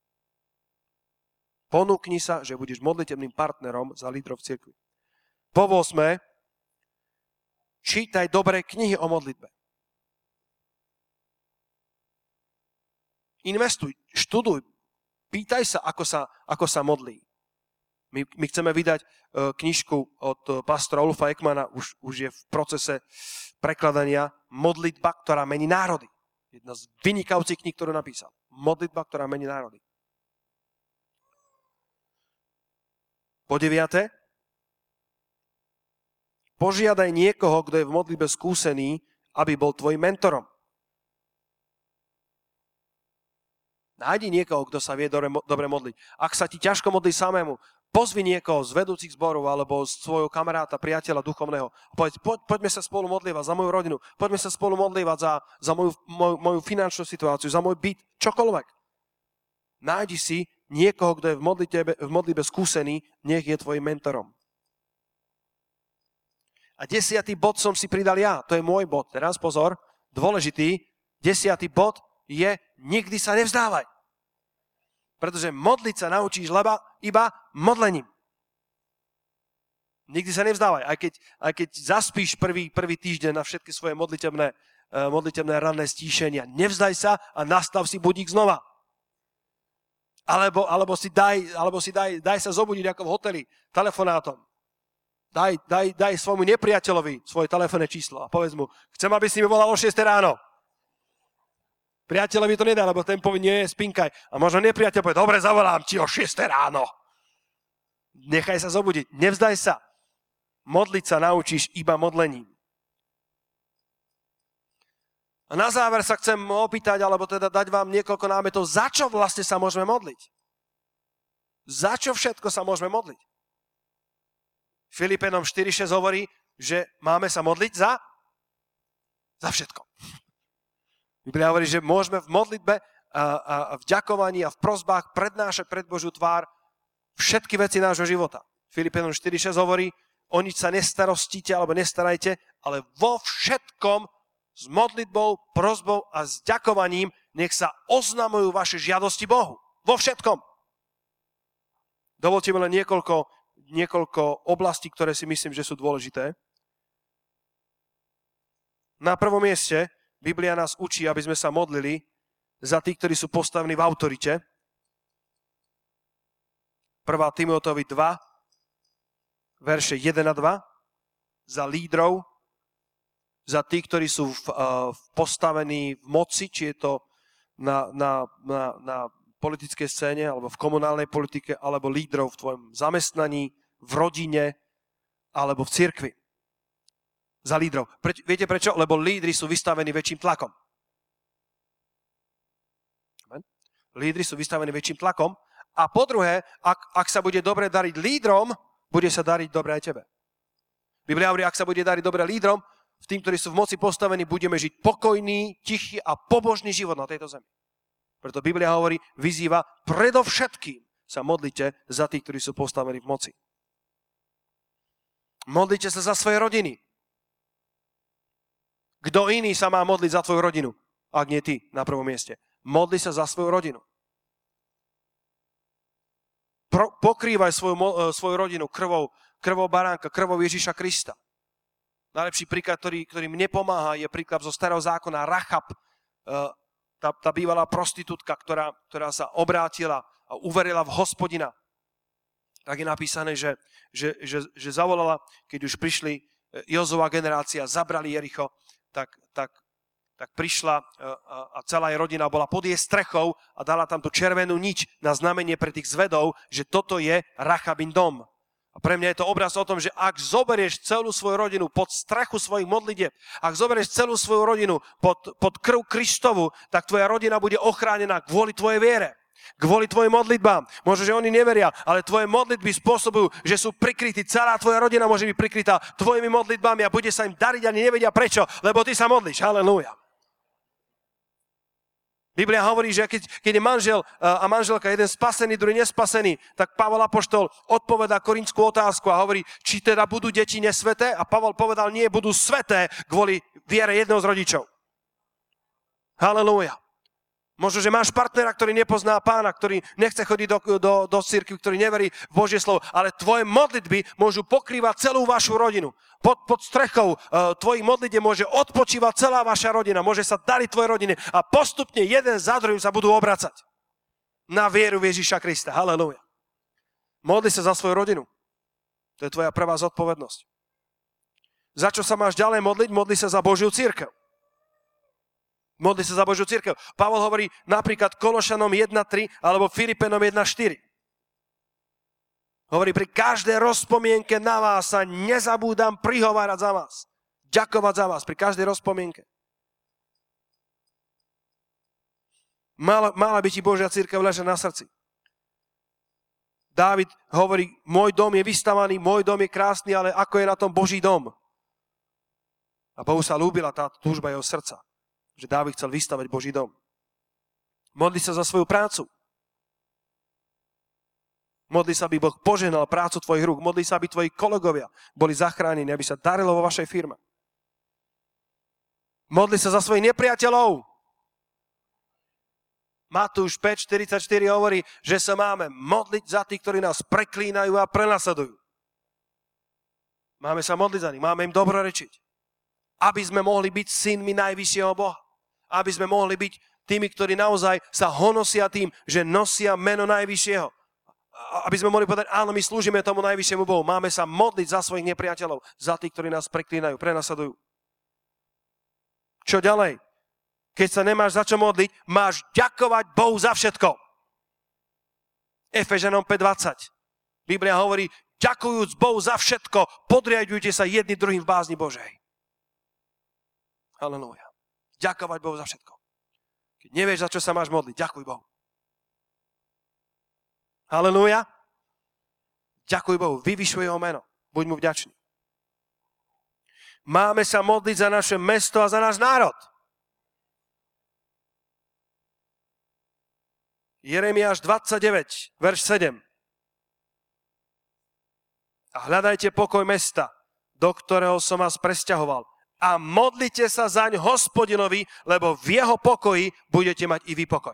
Ponúkni sa, že budeš modlitebným partnerom za lídrov v cirkvi. Po 8. Čítaj dobré knihy o modlitbe. Investuj, študuj, pýtaj sa, ako sa modlí. My chceme vydať knižku od pastora Olufa Ekmana, už je v procese prekladania, Modlitba, ktorá mení národy. Jedna z vynikajúcich kníh, ktorú napísal. Modlitba, ktorá mení národy. Po 9. Požiadaj niekoho, kto je v modlitbe skúsený, aby bol tvojim mentorom. Nájdi niekoho, kto sa vie dobre modliť. Ak sa ti ťažko modliť samému, pozvi niekoho z vedúcich zborov alebo z svojho kamaráta, priateľa duchovného. Povedz, poďme sa spolu modlievať za moju rodinu, poďme sa spolu modlievať za moju finančnú situáciu, za môj byt, čokoľvek. Nájdi si niekoho, kto je v modlitbe skúsený, nech je tvojim mentorom. A 10. bod som si pridal ja, to je môj bod. Teraz pozor, dôležitý, 10. bod je nikdy sa nevzdávaj. Pretože modliť sa naučíš iba modlením. Nikdy sa nevzdávaj. Aj keď zaspíš prvý týždeň na všetky svoje modlitebné ranné stíšenia, nevzdaj sa a nastav si budík znova. Alebo si daj sa zobudiť ako v hoteli telefonátom. Daj svojmu nepriateľovi svoje telefónne číslo a povedz mu, chcem, aby si mi volal o 6 ráno. Priateľovi to nedá, lebo ten povie, nie, spinkaj. A možno nepriateľ povie, dobre, zavolám ti o 6 ráno. Nechaj sa zobudiť, nevzdaj sa. Modliť sa naučíš iba modlením. A na záver sa chcem opýtať, alebo teda dať vám niekoľko námetov, za čo vlastne sa môžeme modliť? Za čo všetko sa môžeme modliť? Filipenom 4.6 hovorí, že máme sa modliť za všetko. Biblia hovorí, že môžeme v modlitbe a v ďakovaní a v prosbách prednášať pred Božiu tvár všetky veci nášho života. Filipenom 4.6 hovorí, o nič sa nestarostíte alebo nestarajte, ale vo všetkom s modlitbou, prosbou a s ďakovaním nech sa oznamujú vaše žiadosti Bohu. Vo všetkom. Dovolte mi len niekoľko oblastí, ktoré si myslím, že sú dôležité. Na prvom mieste Biblia nás učí, aby sme sa modlili za tých, ktorí sú postavení v autorite. 1. Timoteovi 2, verše 1 a 2, za lídrov, za tých, ktorí sú postavení v moci, či je to na politickej scéne, alebo v komunálnej politike, alebo lídrov v tvojom zamestnaní, v rodine, alebo v cirkvi. Za lídrov. Viete prečo? Lebo lídri sú vystavení väčším tlakom. Amen. Lídri sú vystavení väčším tlakom. A po druhé, ak sa bude dobre dariť lídrom, bude sa dariť dobre aj tebe. Biblia hovorí, ak sa bude dariť dobre lídrom, v tým, ktorí sú v moci postavení, budeme žiť pokojný, tichý a pobožný život na tejto zemi. Preto Biblia hovorí, vyzýva, predovšetkým sa modlite za tých, ktorí sú postavení v moci. Modlite sa za svoje rodiny. Kto iný sa má modliť za tvoju rodinu, ak nie ty na prvom mieste? Modli sa za svoju rodinu. Pokrývaj svoju rodinu krvou baránka, krvou Ježiša Krista. Najlepší príklad, ktorý mne pomáha, je príklad zo Starého zákona. Rachab, tá bývalá prostitútka, ktorá sa obrátila a uverila v Hospodina. Tak je napísané, že zavolala, keď už prišli Jozova generácia, zabrali Jericho, tak prišla a celá jej rodina bola pod jej strechou a dala tam tú červenú niť na znamenie pre tých zvedov, že toto je Rachabin dom. A pre mňa je to obraz o tom, že ak zoberieš celú svoju rodinu pod strechu svojich modlitieb, ak zoberieš celú svoju rodinu pod krv Kristovu, tak tvoja rodina bude ochránená kvôli tvojej viere, kvôli tvojim modlitbám. Možno, že oni neveria, ale tvoje modlitby spôsobujú, že sú prikrytí. Celá tvoja rodina môže byť prikrytá tvojimi modlitbami a bude sa im dariť, ani nevedia prečo, lebo ty sa modlíš. Halelúja. Biblia hovorí, že keď je manžel a manželka, jeden spasený, druhý nespasený, tak Pavol apoštol odpovedá korinskú otázku a hovorí, či teda budú deti nesveté? A Pavol povedal, nie, budú sveté kvôli viere jedného z rodičov. Halelúja. Možno, že máš partnera, ktorý nepozná Pána, ktorý nechce chodiť do cirkvi, ktorý neverí v Božie slovo, ale tvoje modlitby môžu pokrývať celú vašu rodinu. Pod strechou tvojich modlitieb môže odpočívať celá vaša rodina, môže sa dariť tvoje rodine a postupne jeden za druhým sa budú obracať na vieru v Ježiša Krista. Halelúja. Modli sa za svoju rodinu. To je tvoja prvá zodpovednosť. Za čo sa máš ďalej modliť? Modli sa za Božiu cirkev. Modli sa za Božiu cirkev. Pavol hovorí napríklad Kološanom 1.3 alebo Filipenom 1.4. Hovorí, pri každej rozpomienke na vás sa nezabúdam prihovárať za vás. Ďakovať za vás pri každej rozpomienke. Mala by ti Božia cirkev ležať na srdci. Dávid hovorí, môj dom je vystavaný, môj dom je krásny, ale ako je na tom Boží dom? A Bohu sa ľúbila tá túžba jeho srdca, že Dávid chcel vystavať Boží dom. Modli sa za svoju prácu. Modli sa, aby Boh požehnal prácu tvojich rúk. Modli sa, aby tvoji kolegovia boli zachránení, aby sa darilo vo vašej firme. Modli sa za svojich nepriateľov. Matúš 5.44 hovorí, že sa máme modliť za tých, ktorí nás preklínajú a prenasledujú. Máme sa modliť za nich, máme im dobrorečiť. Aby sme mohli byť synmi najvyššieho Boha. Aby sme mohli byť tými, ktorí naozaj sa honosia tým, že nosia meno najvyššieho. Aby sme mohli povedať, áno, my slúžime tomu najvyššiemu Bohu. Máme sa modliť za svojich nepriateľov, za tých, ktorí nás preklínajú, prenasledujú. Čo ďalej? Keď sa nemáš za čo modliť, máš ďakovať Bohu za všetko. Efežanom 5.20. Biblia hovorí, ďakujúc Bohu za všetko, podriaďujte sa jedni druhým v bázni Božej. Halelúja. Ďakovať Bohu za všetko. Keď nevieš, za čo sa máš modliť, ďakuj Bohu. Halelúja. Ďakuj Bohu, vyvyšuj jeho meno. Buď mu vďačný. Máme sa modliť za naše mesto a za náš národ. Jeremiáš 29, verš 7. A hľadajte pokoj mesta, do ktorého som vás presťahoval. A modlite sa zaň Hospodinovi, lebo v jeho pokoji budete mať i vy pokoj.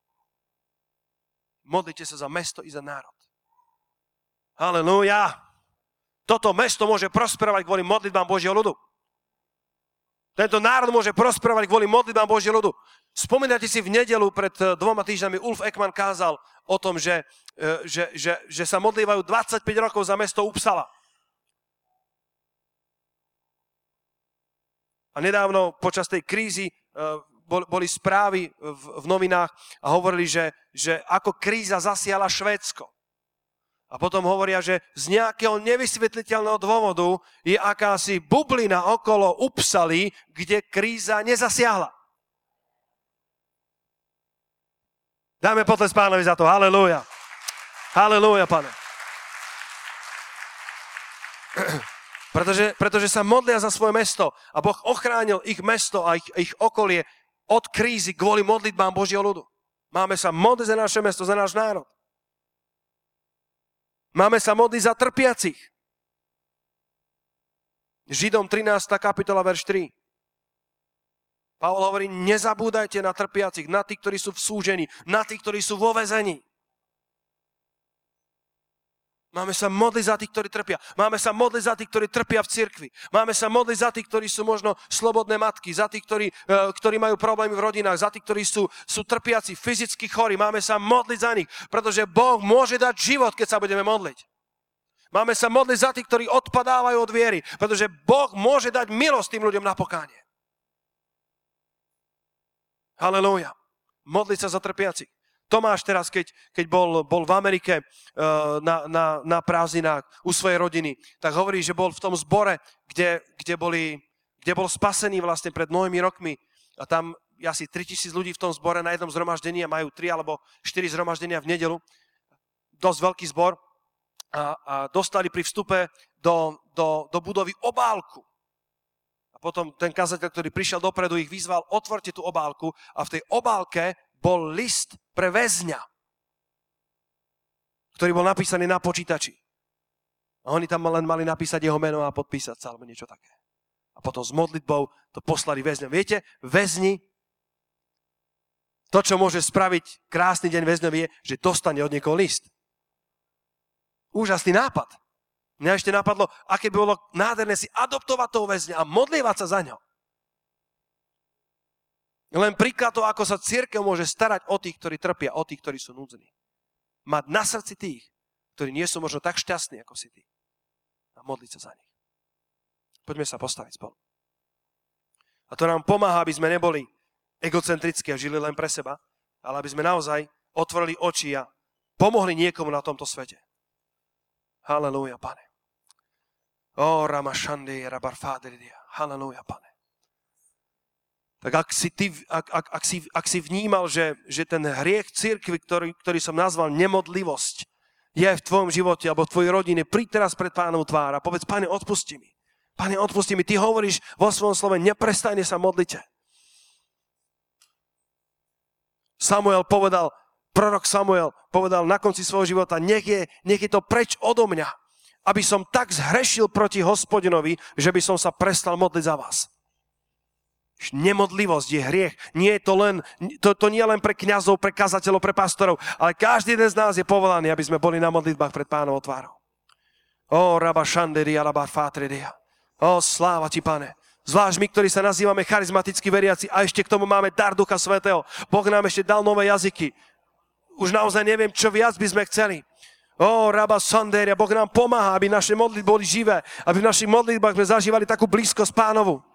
Modlite sa za mesto i za národ. Halelúja. Toto mesto môže prosperovať kvôli modlitbám Božieho ľudu. Tento národ môže prosperovať kvôli modlitbám Božieho ľudu. Spomínate si v nedeľu pred 2 týždňami Ulf Ekman kázal o tom, že sa modlívajú 25 rokov za mesto Uppsala. A nedávno počas tej krízy boli správy v novinách a hovorili, že ako kríza zasiahla Švédsko. A potom hovoria, že z nejakého nevysvetliteľného dôvodu je akási bublina okolo Uppsaly, kde kríza nezasiahla. Dáme potles Pánovi za to. Halelúja. Halelúja, Pane. Pretože sa modlia za svoje mesto a Boh ochránil ich mesto a ich okolie od krízy kvôli modlitbám Božieho ľudu. Máme sa modliť za naše mesto, za náš národ. Máme sa modliť za trpiacich. Židom 13. kapitola, verš 3. Pavol hovorí, nezabúdajte na trpiacich, na tých, ktorí sú v súžení, na tých, ktorí sú vo väzení. Máme sa modliť za tých, ktorí trpia. Máme sa modliť za tých, ktorí trpia v cirkvi. Máme sa modliť za tých, ktorí sú možno slobodné matky, za tých, ktorí majú problémy v rodinách, za tých, ktorí sú trpiaci, fyzicky chorí. Máme sa modliť za nich, pretože Boh môže dať život, keď sa budeme modliť. Máme sa modliť za tých, ktorí odpadávajú od viery, pretože Boh môže dať milosť tým ľuďom na pokánie. Halelúja. Modliť sa za trpiacich. Tomáš teraz, keď bol v Amerike na prázdninách u svojej rodiny, tak hovorí, že bol v tom zbore, kde bol spasený vlastne pred mnohými rokmi. A tam asi 3000 ľudí v tom zbore na jednom zhromaždení a majú 3 alebo 4 zhromaždenia v nedeľu. Dosť veľký zbor. A dostali pri vstupe do budovy obálku. A potom ten kazateľ, ktorý prišiel dopredu, ich vyzval, otvorte tú obálku a v tej obálke bol list pre väzňa, ktorý bol napísaný na počítači. A oni tam len mali napísať jeho meno a podpísať sa, alebo niečo také. A potom s modlitbou to poslali väzňom. Viete, väzni, to, čo môže spraviť krásny deň väzňom, je, že dostane od niekoho list. Úžasný nápad. Mňa ešte napadlo, aké by bolo nádherné si adoptovať toho väzňa a modlievať sa za ňo. Len príklad to, ako sa cirkev môže starať o tých, ktorí trpia, o tých, ktorí sú núdzení. Mať na srdci tých, ktorí nie sú možno tak šťastní, ako si ty. A modliť sa za nich. Poďme sa postaviť spolu. A to nám pomáha, aby sme neboli egocentrickí a žili len pre seba, ale aby sme naozaj otvorili oči a pomohli niekomu na tomto svete. Halelúja, Pane. O, Ramašande, Rabarfadridia. Halelúja, Pane. Tak ak si vnímal, že ten hriech cirkvi, ktorý som nazval nemodlivosť, je v tvojom živote alebo v tvojej rodine, príď teraz pred Pánom tvár a povedz, Pane, odpusti mi. Pane, odpusti mi. Ty hovoríš vo svojom slove, neprestajne sa modlite. Prorok Samuel povedal na konci svojho života, nech je to preč odo mňa, aby som tak zhrešil proti Hospodinovi, že by som sa prestal modliť za vás. Nemodlivosť je hriech. Nie je to nie len pre kňazov, pre kazateľov, pre pastorov, ale každý jeden z nás je povolaný, aby sme boli na modlitbách pred Pánovou tvárou. O, Rabašanderia, Rabarfatredia. O, sláva ti, Pane. Zvlášť my, ktorí sa nazývame charizmatickí veriaci a ešte k tomu máme dar Ducha Svätého. Boh nám ešte dal nové jazyky. Už naozaj neviem, čo viac by sme chceli. O, Rabašanderia, Boh nám pomáha, aby naše modlitby boli živé, aby v našich modlitbách sme zažívali takú blízkosť Pánovu.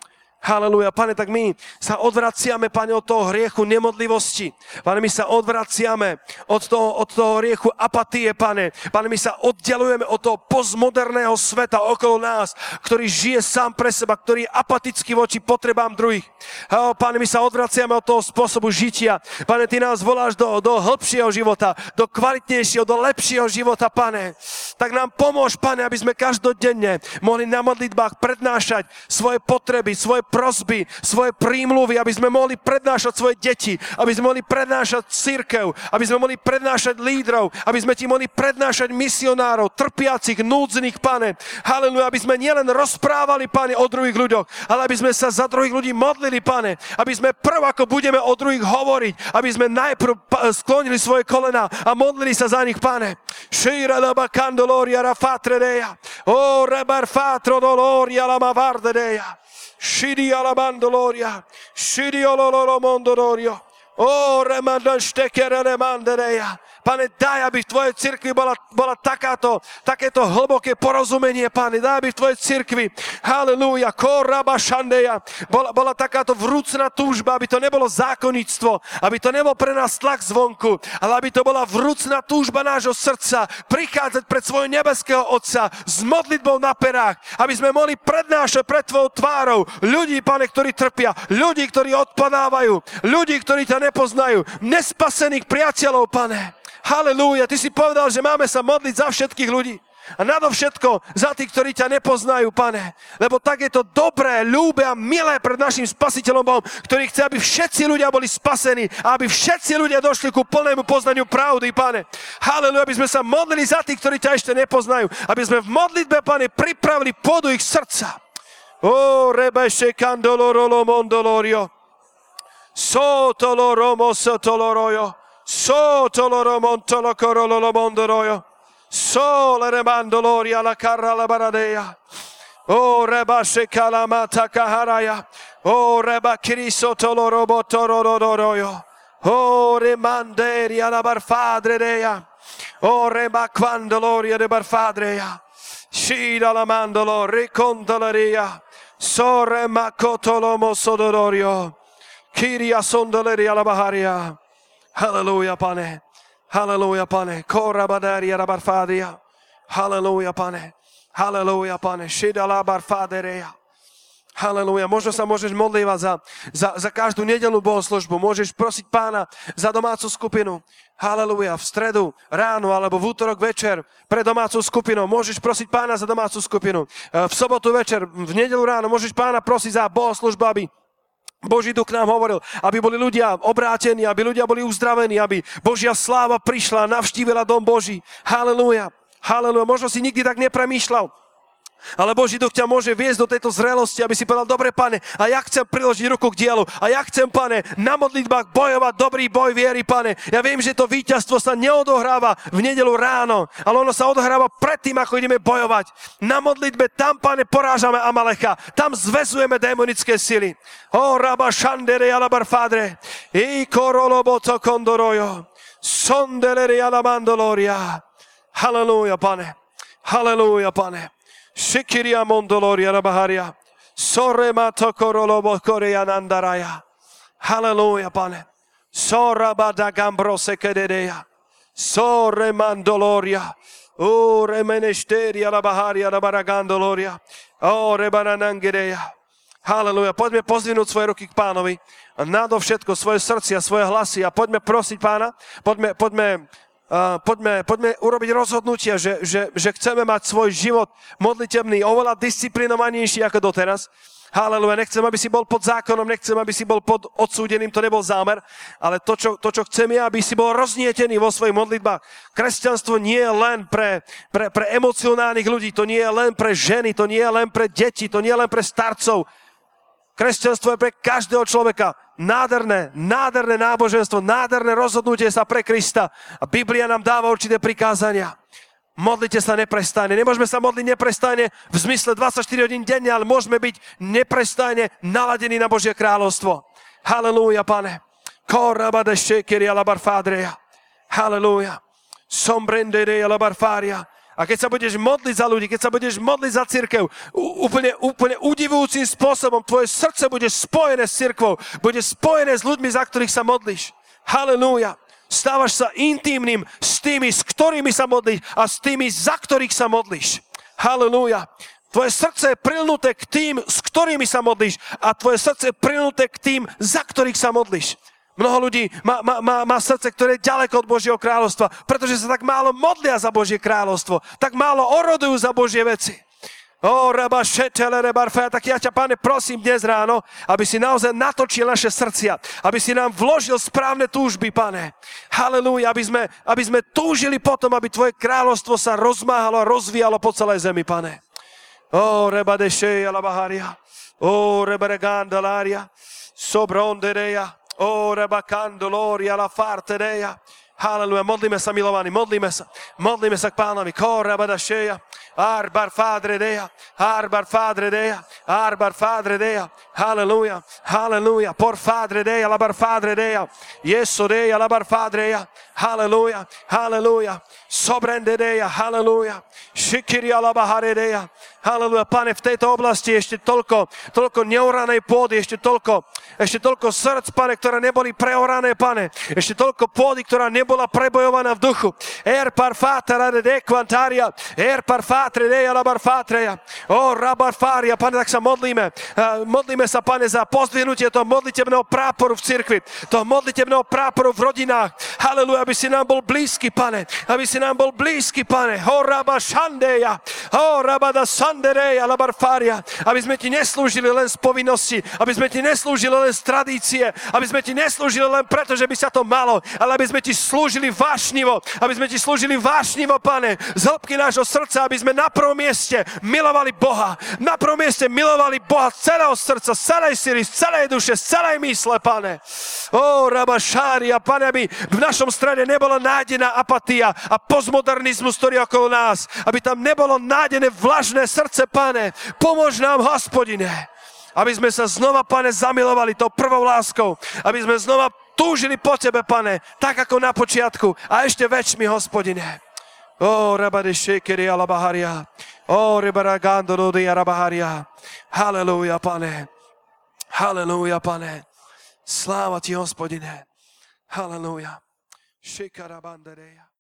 Halelúja. Pane, tak my sa odvraciame, Pane, od toho hriechu nemodlivosti. Pane, my sa odvraciame od toho hriechu apatie, Pane. Pane, my sa oddelujeme od toho postmoderného sveta okolo nás, ktorý žije sám pre seba, ktorý je apatický voči potrebám druhých. Pane, my sa odvraciame od toho spôsobu žitia. Pane, Ty nás voláš do hĺbšieho života, do kvalitnejšieho, do lepšieho života, Pane. Tak nám pomôž, Pane, aby sme každodenne mohli na modlitbách prednášať svoje potreby, svoje prosby, svoje prímluvy, aby sme mohli prednášať svoje deti, aby sme mohli prednášať cirkev, aby sme mohli prednášať lídrov, aby sme Ti mohli prednášať misionárov, trpiacich, núdznych, Pane. Halelúja, aby sme nielen rozprávali, Pane, o druhých ľuďoch, ale aby sme sa za druhých ľudí modlili, Pane. Aby sme prv, ako budeme o druhých hovoriť, aby sme najprv sklonili svoje kolená a modlili sa za nich, Pane. Shira laba candoloria rafatredeja. O rebar fatro doloria la mavardedeja. Shidi alabandoloria, shidi olololo mondolorio, o remandan štekere remandereja. Pane, daj, aby v Tvojej cirkvi bola takéto hlboké porozumenie, Pane. Daj, aby v Tvojej cirkvi, halelúja, koraba šandeja, bola takáto vrúcna túžba, aby to nebolo zákonníctvo, aby to nebol pre nás tlak zvonku, ale aby to bola vrúcna túžba nášho srdca, prichádzať pred svojho nebeského Otca s modlitbou na perách, aby sme mohli prednášať pred Tvojou tvárou ľudí, Pane, ktorí trpia, ľudí, ktorí odpadávajú, ľudí, ktorí ťa nepoznajú, nespasených priateľov, Pane. Halelúja, Ty si povedal, že máme sa modliť za všetkých ľudí. A nadovšetko za tých, ktorí ťa nepoznajú, Pane. Lebo tak je to dobré, ľúbe a milé pred našim Spasiteľom Bohom, ktorý chce, aby všetci ľudia boli spasení a aby všetci ľudia došli ku plnému poznaniu pravdy, Pane. Halelúja, aby sme sa modlili za tých, ktorí ťa ešte nepoznajú. Aby sme v modlitbe, Pane, pripravili pôdu ich srdca. O rebeše candoloro mondolorio. Sotolo romo sotolorojo. Sotolo montolo corolo mondoroyo. Sole remandoloria la carra la baradea. O reba shekalamata kaharaya. O reba kriso tolo robotororoyo. O remanderia la barfadrea. O reba quandoloria de barfadrea. Shida la mandolo ricondolaria. Sore makotolo mosodororio. Kiria sondoleria la baharia. Halelúja, Pane. Halelúja, Pane. Korabadaria la barfadia. Halelúja, Pane. Halelúja, Pane. Shidala barfaderea. Halelúja. Možno sa môžeš modlívať za každú nedeľnú bohoslužbu. Môžeš prosiť Pána za domácu skupinu. Halelúja. V stredu, ráno alebo v útorok večer pre domácu skupinu. Môžeš prosiť Pána za domácu skupinu. V sobotu večer, v nedeľu ráno môžeš Pána prosiť za bohoslužbu, aby Boží duch nám hovoril, aby boli ľudia obrátení, aby ľudia boli uzdravení, aby Božia sláva prišla a navštívila dom Boží. Halelúja. Halelúja. Možno si nikdy tak nepremýšľal. Ale Boží duch ťa môže viesť do tejto zrelosti, aby si povedal, dobre, Pane, a ja chcem priložiť ruku k dielu, a ja chcem, Pane, na modlitbách bojovať dobrý boj viery, Pane. Ja viem, že to víťazstvo sa neodohráva v nedeľu ráno, ale ono sa odohráva predtým, ako ideme bojovať. Na modlitbe tam, Pane, porážame Amalecha, tam zväzujeme démonické sily. O raba shandere ala barfadre, i koroloboto kondorojo, sondelere ala mandoloria. Halelúja, Pane. Halelúja, Pane. Shikiria mondoloria rabaharia. Sorema tokorolobo korea nandaraya. Halelúja, Pane. Sorabada gambrose kededeja. Soremandoloria. O remenesteria rabaharia rabaragandoloria. O rebananangedeja. Halelúja. Poďme pozdvihnúť svoje ruky k Pánovi. A nadovšetko svoje srdcia, svoje hlasy. A poďme prosiť Pána. Poďme urobiť rozhodnutia, že chceme mať svoj život modlitebný, oveľa disciplinovanejší ako doteraz. Halelúja, nechcem, aby si bol pod zákonom, nechcem, aby si bol pod odsúdeným, to nebol zámer, ale to, čo chcem je, aby si bol roznietený vo svojich modlitbách. Kresťanstvo nie je len pre emocionálnych ľudí, to nie je len pre ženy, to nie je len pre deti, to nie je len pre starcov. Kresťanstvo je pre každého človeka. Nádherné náboženstvo, nádherné rozhodnutie sa pre Krista. A Biblia nám dáva určité prikázania. Modlite sa neprestajne. Nemôžeme sa modliť neprestajne v zmysle 24 hodín denne, ale môžeme byť neprestajne naladení na Božie kráľovstvo. Halelúja, Pane. Korabade shekeri ala barfadreja. Halelúja. Sombrendere ala barfaria. A keď sa budeš modliť za ľudí, keď sa budeš modliť za cirkev, úplne udivujúcim spôsobom, tvoje srdce bude spojené s cirkvou, bude spojené s ľuďmi, za ktorých sa modlíš. Halelúja. Stávaš sa intímnym s tými, s ktorými sa modlíš a s tými, za ktorých sa modlíš. Halelúja. Tvoje srdce je prilnuté k tým, s ktorými sa modlíš a tvoje srdce je prilnuté k tým, za ktorých sa modlíš. Mnoho ľudí má srdce, ktoré je ďaleko od Božieho kráľovstva, pretože sa tak málo modlia za Božie kráľovstvo, tak málo orodujú za Božie veci. Tak ja ťa, Pane, prosím dnes ráno, aby si naozaj natočil naše srdcia, aby si nám vložil správne túžby, Pane. Halelúja, aby sme túžili potom, aby Tvoje kráľovstvo sa rozmáhalo a rozvíjalo po celej zemi, Pane. Rebadešeja labaharia, rebaregandalaria, sobrondereja, rebakandoloria la fartereja. Halleluja, modlíme sa, milovaní, modlíme sa k Pánovi. Korabadašeja, arbar Padre Dea, halleluja, por Padre Dea, labar Padre Dea, yeso Dea, labar Padre Dea, halleluja, sobrende Dea, halleluja, šikiria labahare Dea, halleluja, Pane, v tejto oblasti ešte toľko neoranej pôdy, ešte toľko srdc, Pane, ktoré neboli preorané, Pane, ešte toľko pôdy, ktorá nebola prebojovaná v duchu. Par fatera de quantaria, par fatre de labar fatreja. Rabar faria, Pane, tak sa modlíme. Modlíme sa, Pane, za pozdvihnutie toho modlitebného práporu v cirkvi, toho modlitebného práporu v rodinách. Halleluja, aby si nám bol blízky, Pane. Aby si nám bol blízky, Pane. Raba shandeja, rabada sandereja labar faria. Aby sme ti neslúžili len z povinnosti, aby sme ti neslúžili len z tradície, aby sme ti neslúžili len preto, že by sa to malo, ale aby sme ti slúžili vášnivo, Pane, z hĺbky nášho srdca, aby sme na prvom mieste milovali Boha, z celého srdca, z celej sily, z celej duše, z celej mysle, Pane. Rabašária, Pane, aby v našom strede nebola nájdená apatia a postmodernizmus, ktorý je okolo nás, aby tam nebolo nájdené vlažné srdce, Pane. Pomôž nám, Hospodine, aby sme sa znova, Pane, zamilovali tou prvou láskou, aby sme znova túžili po Tebe, Pane, tak ako na počiatku a ešte väčšmi, Hospodine. Rabade shekeri alabaharia. Rebaragando de arabaharia. Halleluja, Pane. Halleluja, Pane. Sláva Ti, Hospodine. Halleluja. Shekarabandereja.